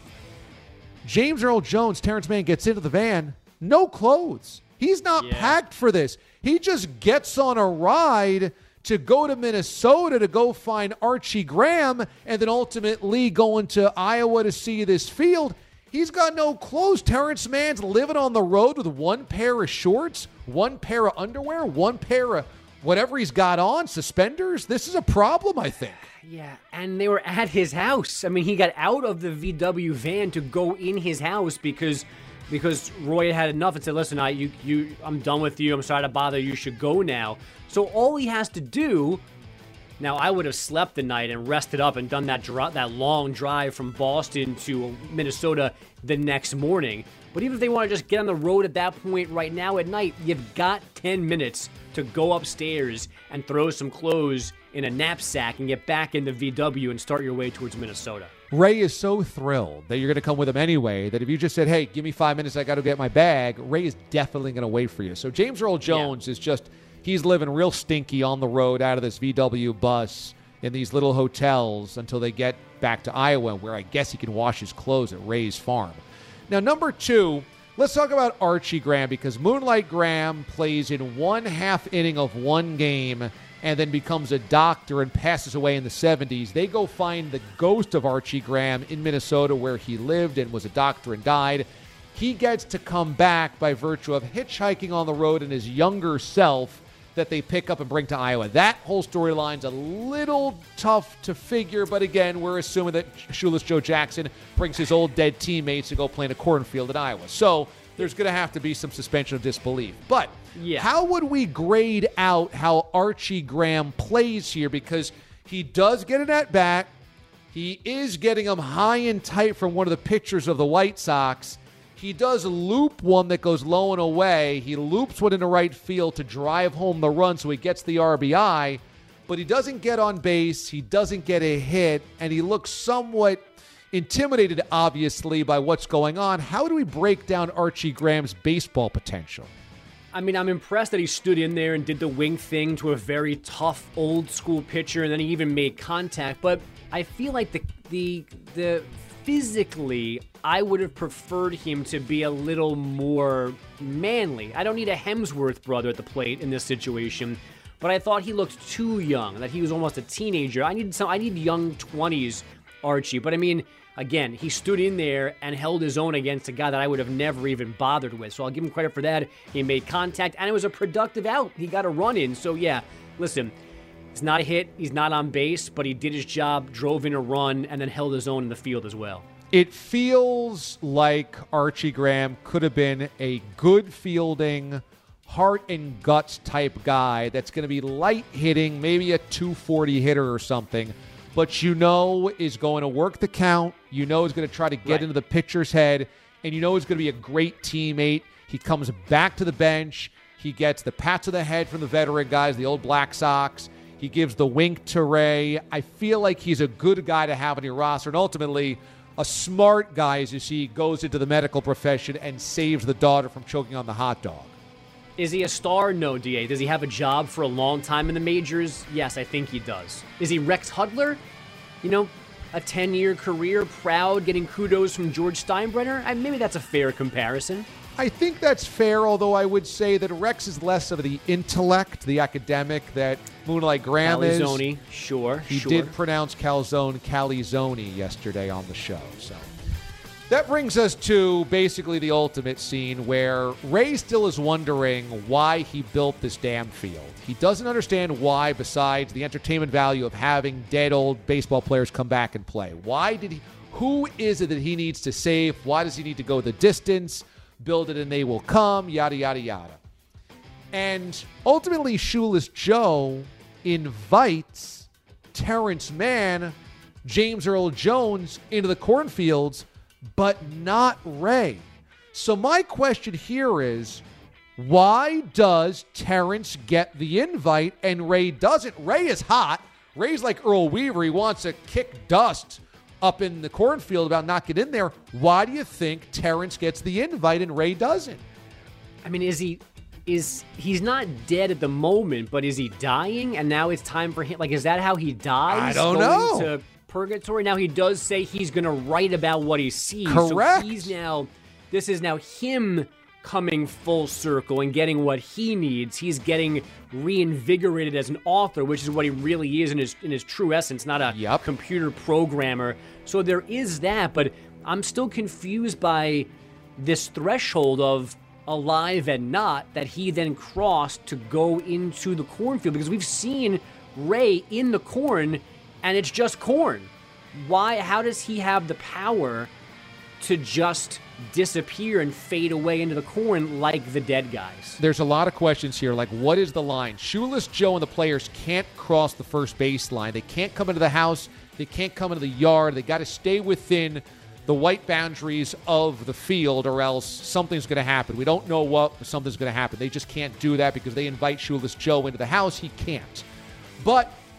James Earl Jones, Terrence Mann gets into the van. No clothes. He's not
Yeah.
packed for this. He just gets on a ride to go to Minnesota to go find Archie Graham and then ultimately going to Iowa to see this field. He's got no clothes. Terrence Mann's living on the road with one pair of shorts, one pair of underwear, one pair of whatever he's got on, suspenders. This is a problem, I think.
Yeah, and they were at his house. I mean, he got out of the V W van to go in his house because because Roy had enough and said, listen, I, you, you, I'm done with you. I'm sorry to bother you. You should go now. So all he has to do, now I would have slept the night and rested up and done that dri- that long drive from Boston to Minnesota the next morning. But even if they want to just get on the road at that point right now at night, you've got ten minutes to go upstairs and throw some clothes in a knapsack and get back in the V W and start your way towards Minnesota.
Ray is so thrilled that you're going to come with him anyway that if you just said, hey, give me five minutes, I got to get my bag, Ray is definitely going to wait for you. So James Earl Jones yeah. is just, he's living real stinky on the road out of this V W bus in these little hotels until they get back to Iowa, where I guess he can wash his clothes at Ray's farm. Now, number two, let's talk about Archie Graham, because Moonlight Graham plays in one half inning of one game and then becomes a doctor and passes away in the seventies. They go find the ghost of Archie Graham in Minnesota, where he lived and was a doctor and died. He gets to come back by virtue of hitchhiking on the road and his younger self that they pick up and bring to Iowa. That whole storyline's a little tough to figure, but again, we're assuming that Shoeless Joe Jackson brings his old dead teammates to go play in a cornfield in Iowa. So there's going to have to be some suspension of disbelief. But yeah. how would we grade out how Archie Graham plays here? Because he does get an at-bat. He is getting them high and tight from one of the pitchers of the White Sox. He does loop one that goes low and away. He loops one into right field to drive home the run, so he gets the R B I. But he doesn't get on base. He doesn't get a hit. And he looks somewhat intimidated, obviously, by what's going on. How do we break down Archie Graham's baseball potential?
I mean, I'm impressed that he stood in there and did the wing thing to a very tough, old-school pitcher, and then he even made contact. But I feel like the the the physically, I would have preferred him to be a little more manly. I don't need a Hemsworth brother at the plate in this situation, but I thought he looked too young, that he was almost a teenager. I need some. I need young twenties Archie. But I mean, again, he stood in there and held his own against a guy that I would have never even bothered with. So I'll give him credit for that. He made contact, and it was a productive out. He got a run in. So yeah, listen, it's not a hit. He's not on base, but he did his job, drove in a run, and then held his own in the field as well.
It feels like Archie Graham could have been a good fielding, heart and guts type guy that's going to be light hitting, maybe a two forty hitter or something, but you know is going to work the count. You know is going to try to get right into the pitcher's head, and you know is going to be a great teammate. He comes back to the bench. He gets the pats of the head from the veteran guys, the old Black Sox. He gives the wink to Ray. I feel like he's a good guy to have on your roster, and ultimately a smart guy, as you see, goes into the medical profession and saves the daughter from choking on the hot dog.
Is he a star? No, D A. Does he have a job for a long time in the majors? Yes, I think he does. Is he Rex Hudler? You know, a ten-year career, proud, getting kudos from George Steinbrenner? I, maybe that's a fair comparison.
I think that's fair, although I would say that Rex is less of the intellect, the academic, that Moonlight Graham is.
Calzone, sure,
He
sure.
did pronounce calzone calzone yesterday on the show. So that brings us to basically the ultimate scene where Ray still is wondering why he built this damn field. He doesn't understand why, besides the entertainment value of having dead old baseball players come back and play. Why did he? Who is it that he needs to save? Why does he need to go the distance? Build it and they will come, yada, yada, yada. And ultimately, Shoeless Joe invites Terrence Mann, James Earl Jones into the cornfields, but not Ray. So my question here is, why does Terrence get the invite and Ray doesn't? Ray is hot. Ray's like Earl Weaver. He wants to kick dust up in the cornfield about not getting in there. Why do you think Terrence gets the invite and Ray doesn't?
I mean, is he is he's not dead at the moment, but is he dying and now it's time for him? Like, is that how he dies?
I don't
going
know.
To purgatory. Now he does say he's going to write about what he sees.
Correct.
So he's now, this is now him coming full circle and getting what he needs. He's getting reinvigorated as an author, which is what he really is in his in his true essence, not a
yep.
computer programmer. So there is that, but I'm still confused by this threshold of alive and not that he then crossed to go into the cornfield, because we've seen Ray in the corn and it's just corn. Why? How does he have the power to just disappear and fade away into the corn like the dead guys?
There's a lot of questions here, like what is the line? Shoeless Joe and the players can't cross the first base line. They can't come into the house. They can't come into the yard. They got to stay within the white boundaries of the field or else something's going to happen. We don't know what, but something's going to happen. They just can't do that because they invite Shoeless Joe into the house. He can't. But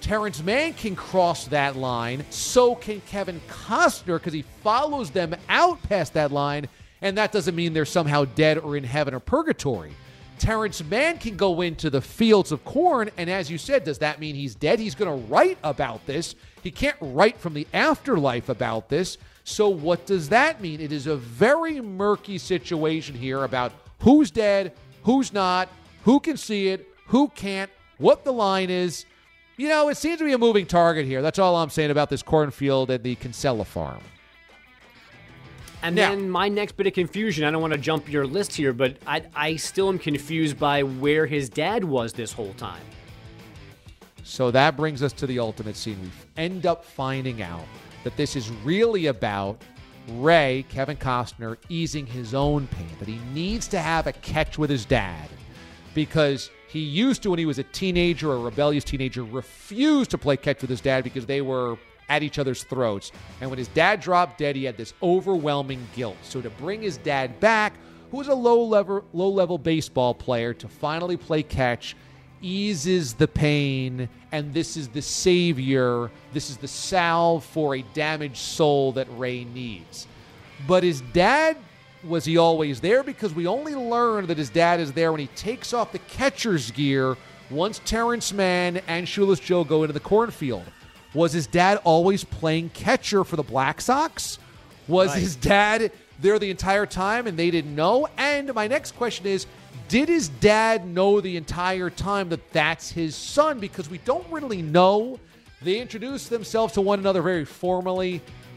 Terrence Mann can cross that line, so can Kevin Costner, because he follows them out past that line, and that doesn't mean they're somehow dead or in heaven or purgatory. Terrence Mann can go into the fields of corn, and as you said, does that mean he's dead? He's going to write about this. He can't write from the afterlife about this. So what does that mean? It is a very murky situation here about who's dead, who's not, who can see it, who can't, what the line is. You know, it seems to be a moving target here. That's all I'm saying about this cornfield and the Kinsella farm.
And
now,
then my next bit of confusion, I don't want to jump your list here, but I, I still am confused by where his dad was this whole time.
So that brings us to the ultimate scene. We end up finding out that this is really about Ray, Kevin Costner, easing his own pain, that he needs to have a catch with his dad because he used to, when he was a teenager, a rebellious teenager, refused to play catch with his dad because they were at each other's throats. And when his dad dropped dead, he had this overwhelming guilt. So to bring his dad back, who was a low-level, low-level baseball player, to finally play catch eases the pain, and this is the savior, this is the salve for a damaged soul that Ray needs. But his dad, was he always there? Because we only learn that his dad is there when he takes off the catcher's gear once Terrence Mann and Shoeless Joe go into the cornfield. Was his dad always playing catcher for the Black Sox? Was
right.
his dad there the entire time and they didn't know? And my next question is, did his dad know the entire time that that's his son? Because we don't really know. They introduce themselves to one another very formally.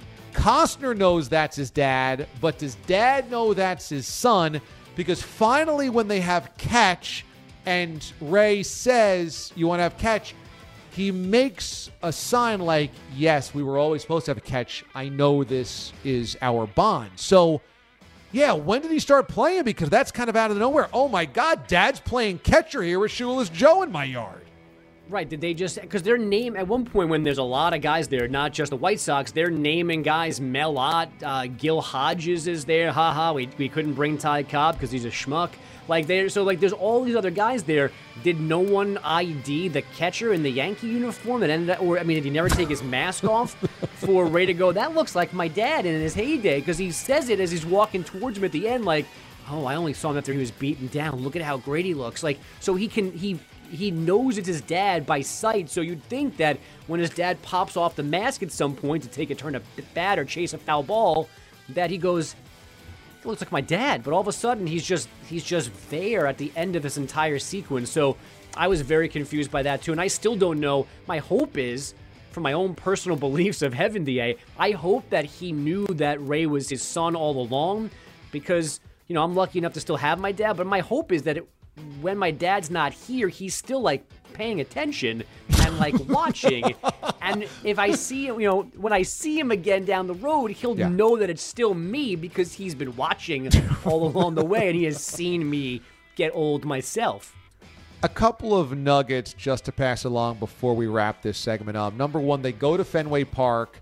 Costner knows that's his dad, but does dad know that's his son? Because finally when they have catch and Ray says, you want to have catch, he makes a sign like, yes, we were always supposed to have a catch. I know this is our bond. So, yeah, when did he start playing? Because that's kind of out of nowhere. Oh, my God, Dad's playing catcher here with Shoeless Joe in my yard.
Right, did they just, because their name, at one point when there's a lot of guys there, not just the White Sox, they're naming guys, Mel Ott, uh, Gil Hodges is there, haha, we, we couldn't bring Ty Cobb because he's a schmuck. Like, there, so, like, there's all these other guys there. Did no one I D the catcher in the Yankee uniform that ended up, or, I mean, did he never take his mask off for Ray to go, that looks like my dad in his heyday, because he says it as he's walking towards him at the end, like, oh, I only saw him after he was beaten down. Look at how great he looks. Like, so he can, he... He knows it's his dad by sight, so you'd think that when his dad pops off the mask at some point to take a turn at bat or chase a foul ball, that he goes, it looks like my dad. But all of a sudden, he's just he's just there at the end of this entire sequence. So I was very confused by that, too. And I still don't know. My hope is, from my own personal beliefs of Heaven D A, I hope that he knew that Ray was his son all along because, you know, I'm lucky enough to still have my dad. But my hope is that it, when my dad's not here, he's still, like, paying attention and, like, watching. And if I see him, you know, when I see him again down the road, he'll yeah. know that it's still me because he's been watching all along the way and he has seen me get old myself.
A couple of nuggets just to pass along before we wrap this segment up. Number one, they go to Fenway Park.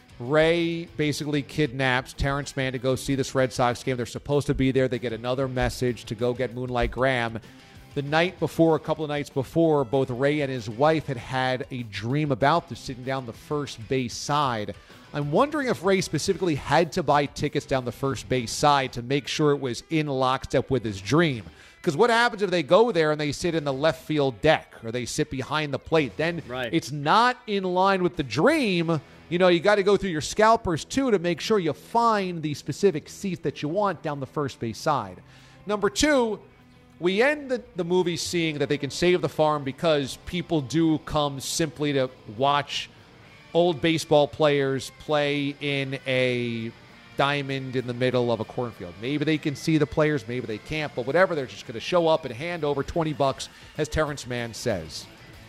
Ray basically kidnaps Terrence Mann to go see this Red Sox game. They're supposed to be there. They get another message to go get Moonlight Graham. The night before, a couple of nights before, both Ray and his wife had had a dream about this, sitting down the first base side. I'm wondering if Ray specifically had to buy tickets down the first base side to make sure it was in lockstep with his dream. Because what happens if they go there and they sit in the left field deck or they sit behind the plate? Then
right.
It's not in line with the dream. You know, you got to go through your scalpers, too, to make sure you find the specific seat that you want down the first base side. Number two, we end the, the movie seeing that they can save the farm because people do come simply to watch old baseball players play in a diamond in the middle of a cornfield. Maybe they can see the players, maybe they can't, but whatever, they're just going to show up and hand over twenty bucks, as Terrence Mann says.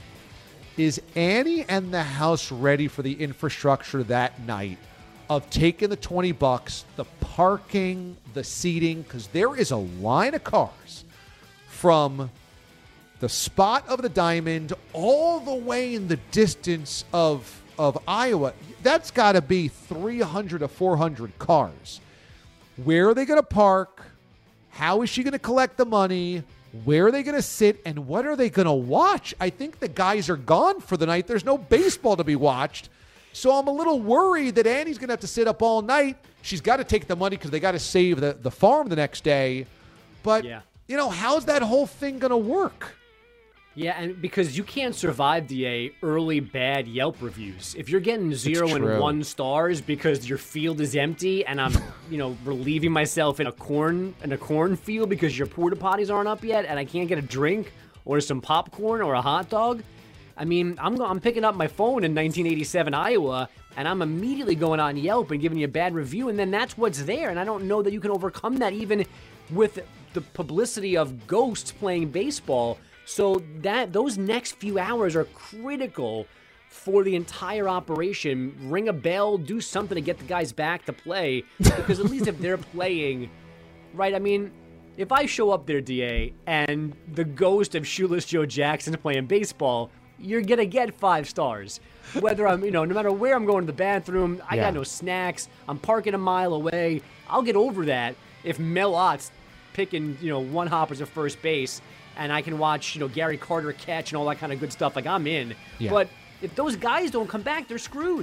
Is Annie and the house ready for the infrastructure that night of taking the twenty bucks, the parking, the seating? Because there is a line of cars from the spot of the diamond all the way in the distance of, of Iowa. That's got to be three hundred to four hundred cars. Where are they going to park? How is she going to collect the money? where are they going to sit and what are they going to watch? I think the guys are gone for the night. There's no baseball to be watched. So I'm a little worried that Annie's going to have to sit up all night. She's got to take the money because they got to save the, the farm the next day. But, yeah. you know, how's that whole thing going to work?
Yeah, and because you can't survive D A early bad Yelp reviews. If you're getting zero and one stars because your field is empty and I'm, you know, relieving myself in a corn in a cornfield because your porta potties aren't up yet and I can't get a drink or some popcorn or a hot dog. I mean, I'm I'm picking up my phone in nineteen eighty-seven Iowa and I'm immediately going on Yelp and giving you a bad review, and then that's what's there. And I don't know that you can overcome that even with the publicity of ghosts playing baseball. So that those next few hours are critical for the entire operation. Ring a bell, do something to get the guys back to play, because at least if they're playing, right? I mean, if I show up there, D A, and the ghost of Shoeless Joe Jackson playing baseball, you're gonna get five stars. Whether I'm, you know, no matter where I'm going to the bathroom, I yeah. got no snacks, I'm parking a mile away, I'll get over that if Mel Ott's picking, you know, one hoppers at first base, and I can watch, you know, Gary Carter catch and all that kind of good stuff. Like, I'm in. Yeah. But if those guys don't come back, they're screwed.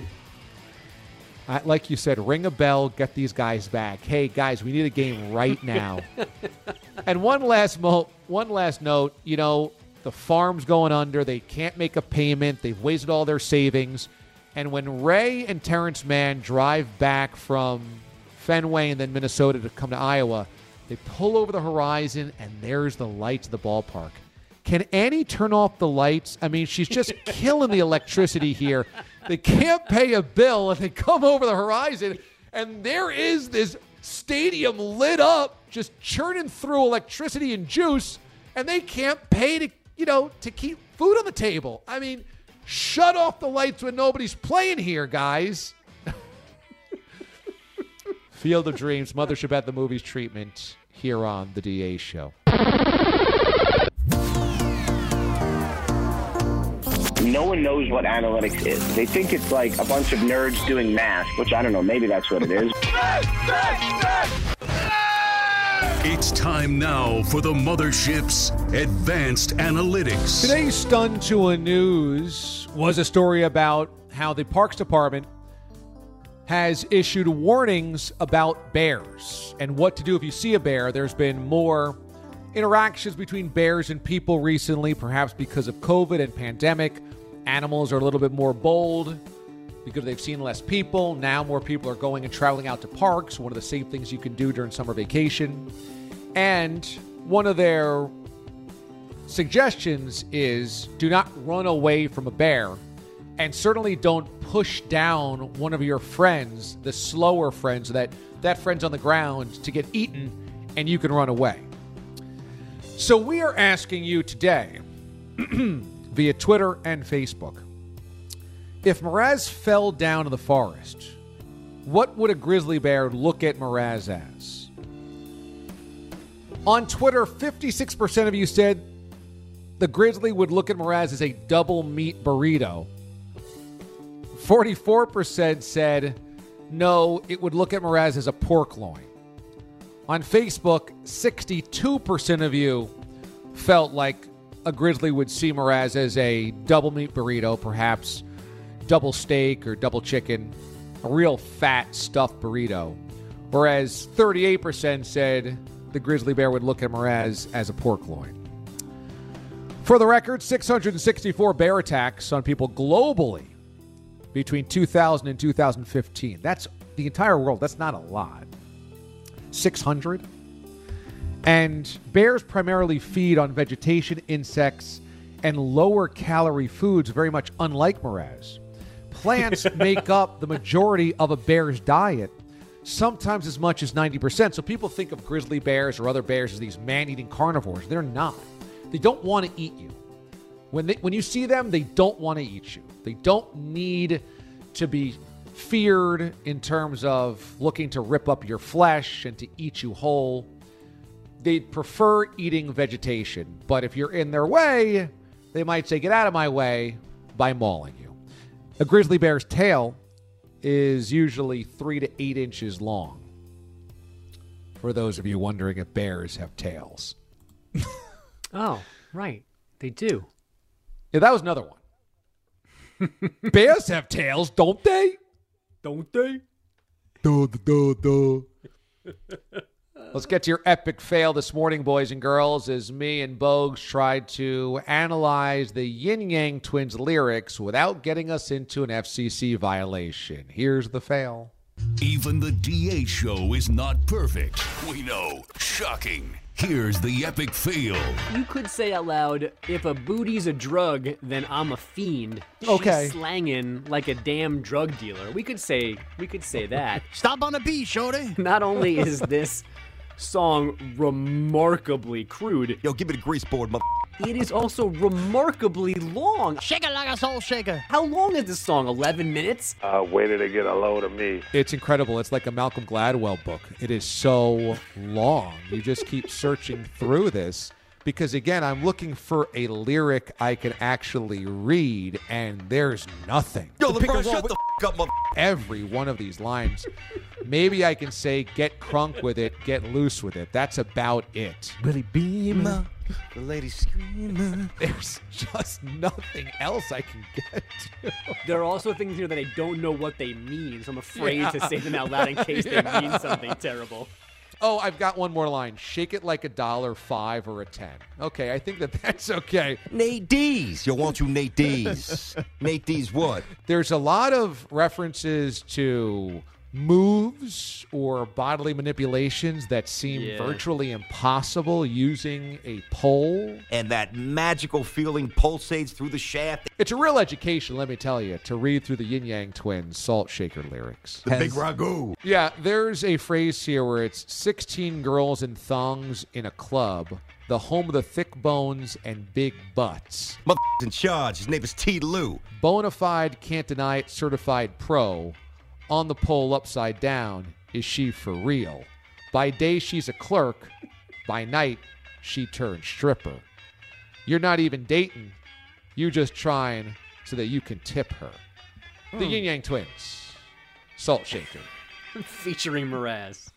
Uh, like you said, ring a bell, get these guys back. Hey, guys, we need a game right now. And one last mo- one last note, you know, the farm's going under. They can't make a payment. They've wasted all their savings. And when Ray and Terrence Mann drive back from Fenway and then Minnesota to come to Iowa, they pull over the horizon, and there's the lights of the ballpark. Can Annie turn off the lights? I mean, she's just killing the electricity here. They can't pay a bill, and they come over the horizon, and there is this stadium lit up, just churning through electricity and juice, and they can't pay to, you know, to keep food on the table. I mean, shut off the lights when nobody's playing here, guys. Field of Dreams, Mothership at the Movies treatment here on the D A Show.
No one knows what analytics is. They think it's like a bunch of nerds doing math, which I don't know, maybe that's what it is.
It's time now for the Mothership's Advanced Analytics.
Today's Stun to a News was a story about how the Parks Department has issued warnings about bears and what to do if you see a bear. There's been more interactions between bears and people recently, perhaps because of COVID and pandemic. Animals are a little bit more bold because they've seen less people. Now more people are going and traveling out to parks, one of the safe things you can do during summer vacation. And one of their suggestions is do not run away from a bear. And certainly don't push down one of your friends, the slower friends, so that that friend's on the ground to get eaten and you can run away. So we are asking you today, via Twitter and Facebook, if Mraz fell down in the forest, what would a grizzly bear look at Mraz as? On Twitter, fifty-six percent of you said the grizzly would look at Mraz as a double meat burrito. forty-four percent said, no, it would look at Mraz as a pork loin. On Facebook, sixty-two percent of you felt like a grizzly would see Mraz as a double meat burrito, perhaps double steak or double chicken, a real fat stuffed burrito. Whereas thirty-eight percent said the grizzly bear would look at Mraz as a pork loin. For the record, six hundred sixty-four bear attacks on people globally between two thousand and two thousand fifteen. That's the entire world. That's not a lot. six hundred. And bears primarily feed on vegetation, insects, and lower calorie foods, very much unlike Mraz. Plants make up the majority of a bear's diet, sometimes as much as ninety percent. So people think of grizzly bears or other bears as these man-eating carnivores. They're not. They don't want to eat you. When they, when you see them, they don't want to eat you. They don't need to be feared in terms of looking to rip up your flesh and to eat you whole. They'd prefer eating vegetation. But if you're in their way, they might say, get out of my way, by mauling you. A grizzly bear's tail is usually three to eight inches long. For those of you wondering if bears have tails.
Oh, right. They do.
Yeah, that was another one. Bears have tails, don't they?
Don't they?
Duh, duh, duh. Let's get to your epic fail this morning, boys and girls, as me and Bogues tried to analyze the Yin Yang Twins lyrics without getting us into an F C C violation. Here's the fail.
Even the D A show is not perfect. We know. Shocking. Here's the epic fail.
You could say out loud, if a booty's a drug, then I'm a fiend.
Okay.
She's slanging like a damn drug dealer. We could say, we could say that.
Stop on the beat, shorty.
Not only is this song remarkably crude.
Yo, give me the grease board, mother.
It is also remarkably long.
Shake it like a soul shaker.
How long is this song? eleven minutes?
Uh, wait till they get a load of me.
It's incredible. It's like a Malcolm Gladwell book. It is so long. You just keep searching through this because, again, I'm looking for a lyric I can actually read, and there's nothing.
Yo, LeBron, shut the f*** up, mother.
Every one of these lines. Maybe I can say, get crunk with it, get loose with it. That's about it.
Willie Beamer, the lady screamer.
There's just nothing else I can get to.
There are also things here that I don't know what they mean, so I'm afraid
Yeah.
to say them out loud in case
Yeah.
they mean something terrible.
Oh, I've got one more line. Shake it like a dollar, five, or a ten. Okay, I think that that's okay.
Nate D's. Yo, won't you Nate D's? Nate D's what?
There's a lot of references to moves or bodily manipulations that seem
Yeah.
virtually impossible using a pole.
And that magical feeling pulsates through the shaft.
It's a real education, let me tell you, to read through the Yin Yang Twins Salt Shaker lyrics.
The big ragu.
Yeah, there's a phrase here where it's sixteen girls in thongs in a club, the home of the thick bones and big butts.
Mother's in charge. His name is T. Lou.
Bonafide, can't deny it, certified pro. On the pole upside down, is she for real? By day, she's a clerk. By night, she turned stripper. You're not even dating. You just trying so that you can tip her. The
Hmm.
Yin Yang Twins. Salt Shaker.
Featuring Mraz.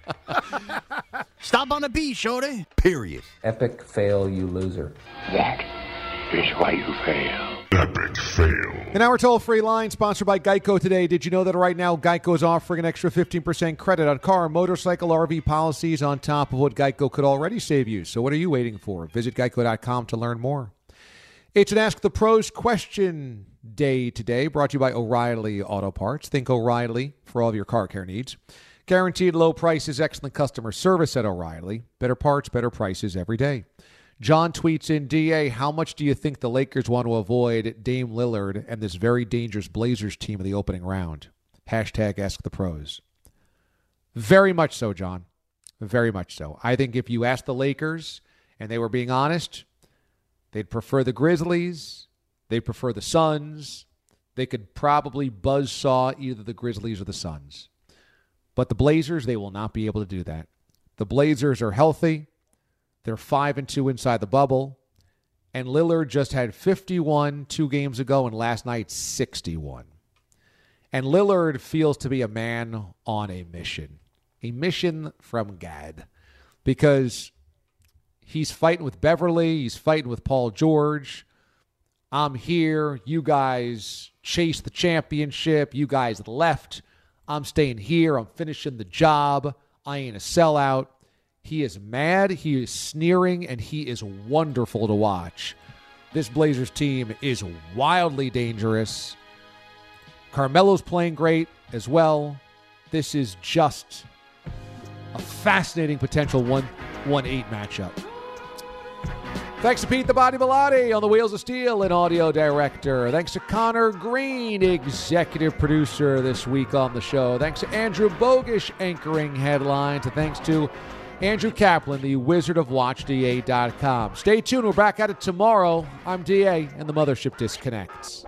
Stop on the beat, shorty.
Period.
Epic fail, you loser.
That is why you fail.
Epic fail.
An hour toll-free line sponsored by Geico today. Did you know that right now Geico is offering an extra fifteen percent credit on car, motorcycle, R V policies on top of what Geico could already save you? So what are you waiting for? Visit geico dot com to learn more. It's an Ask the Pros question day today, brought to you by O'Reilly Auto Parts. Think O'Reilly for all of your car care needs. Guaranteed low prices, excellent customer service at O'Reilly. Better parts, better prices every day. John tweets in, D A, how much do you think the Lakers want to avoid Dame Lillard and this very dangerous Blazers team in the opening round? Hashtag Ask the Pros. Very much so, John. Very much so. I think if you asked the Lakers and they were being honest, they'd prefer the Grizzlies. They'd prefer the Suns. They could probably buzzsaw either the Grizzlies or the Suns. But the Blazers, they will not be able to do that. The Blazers are healthy. They're five and two inside the bubble. And Lillard just had fifty-one two games ago and last night sixty-one. And Lillard feels to be a man on a mission. A mission from God. Because he's fighting with Beverly. He's fighting with Paul George. I'm here. You guys chased the championship. You guys left. I'm staying here. I'm finishing the job. I ain't a sellout. He is mad, he is sneering, and he is wonderful to watch. This Blazers team is wildly dangerous. Carmelo's playing great as well. This is just a fascinating potential one one eight matchup. Thanks to Pete the Body Bilotti on the Wheels of Steel and audio director. Thanks to Connor Green, executive producer this week on the show. Thanks to Andrew Bogish, anchoring headlines. And thanks to Andrew Kaplan, the Wizard of Watch D A dot com. Stay tuned. We're back at it tomorrow. I'm D A, and the Mothership disconnects.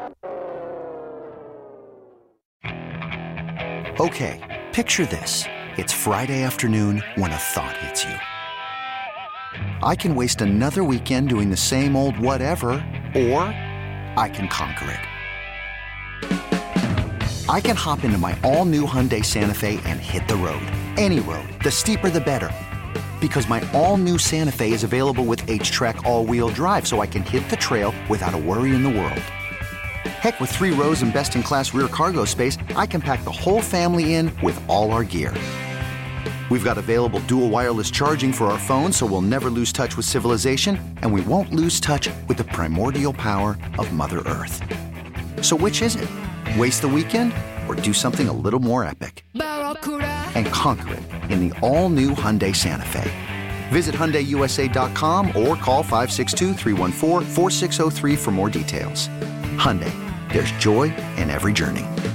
Okay, picture this. It's Friday afternoon when a thought hits you. I can waste another weekend doing the same old whatever, or I can conquer it. I can hop into my all-new Hyundai Santa Fe and hit the road. Any road. The steeper, the better. Because my all-new Santa Fe is available with H-Track all-wheel drive, so I can hit the trail without a worry in the world. Heck, with three rows and best-in-class rear cargo space, I can pack the whole family in with all our gear. We've got available dual wireless charging for our phones, so we'll never lose touch with civilization, and we won't lose touch with the primordial power of Mother Earth. So which is it? Waste the weekend or do something a little more epic? And conquer it in the all-new Hyundai Santa Fe. Visit Hyundai U S A dot com or call five six two, three one four, four six zero three for more details. Hyundai, there's joy in every journey.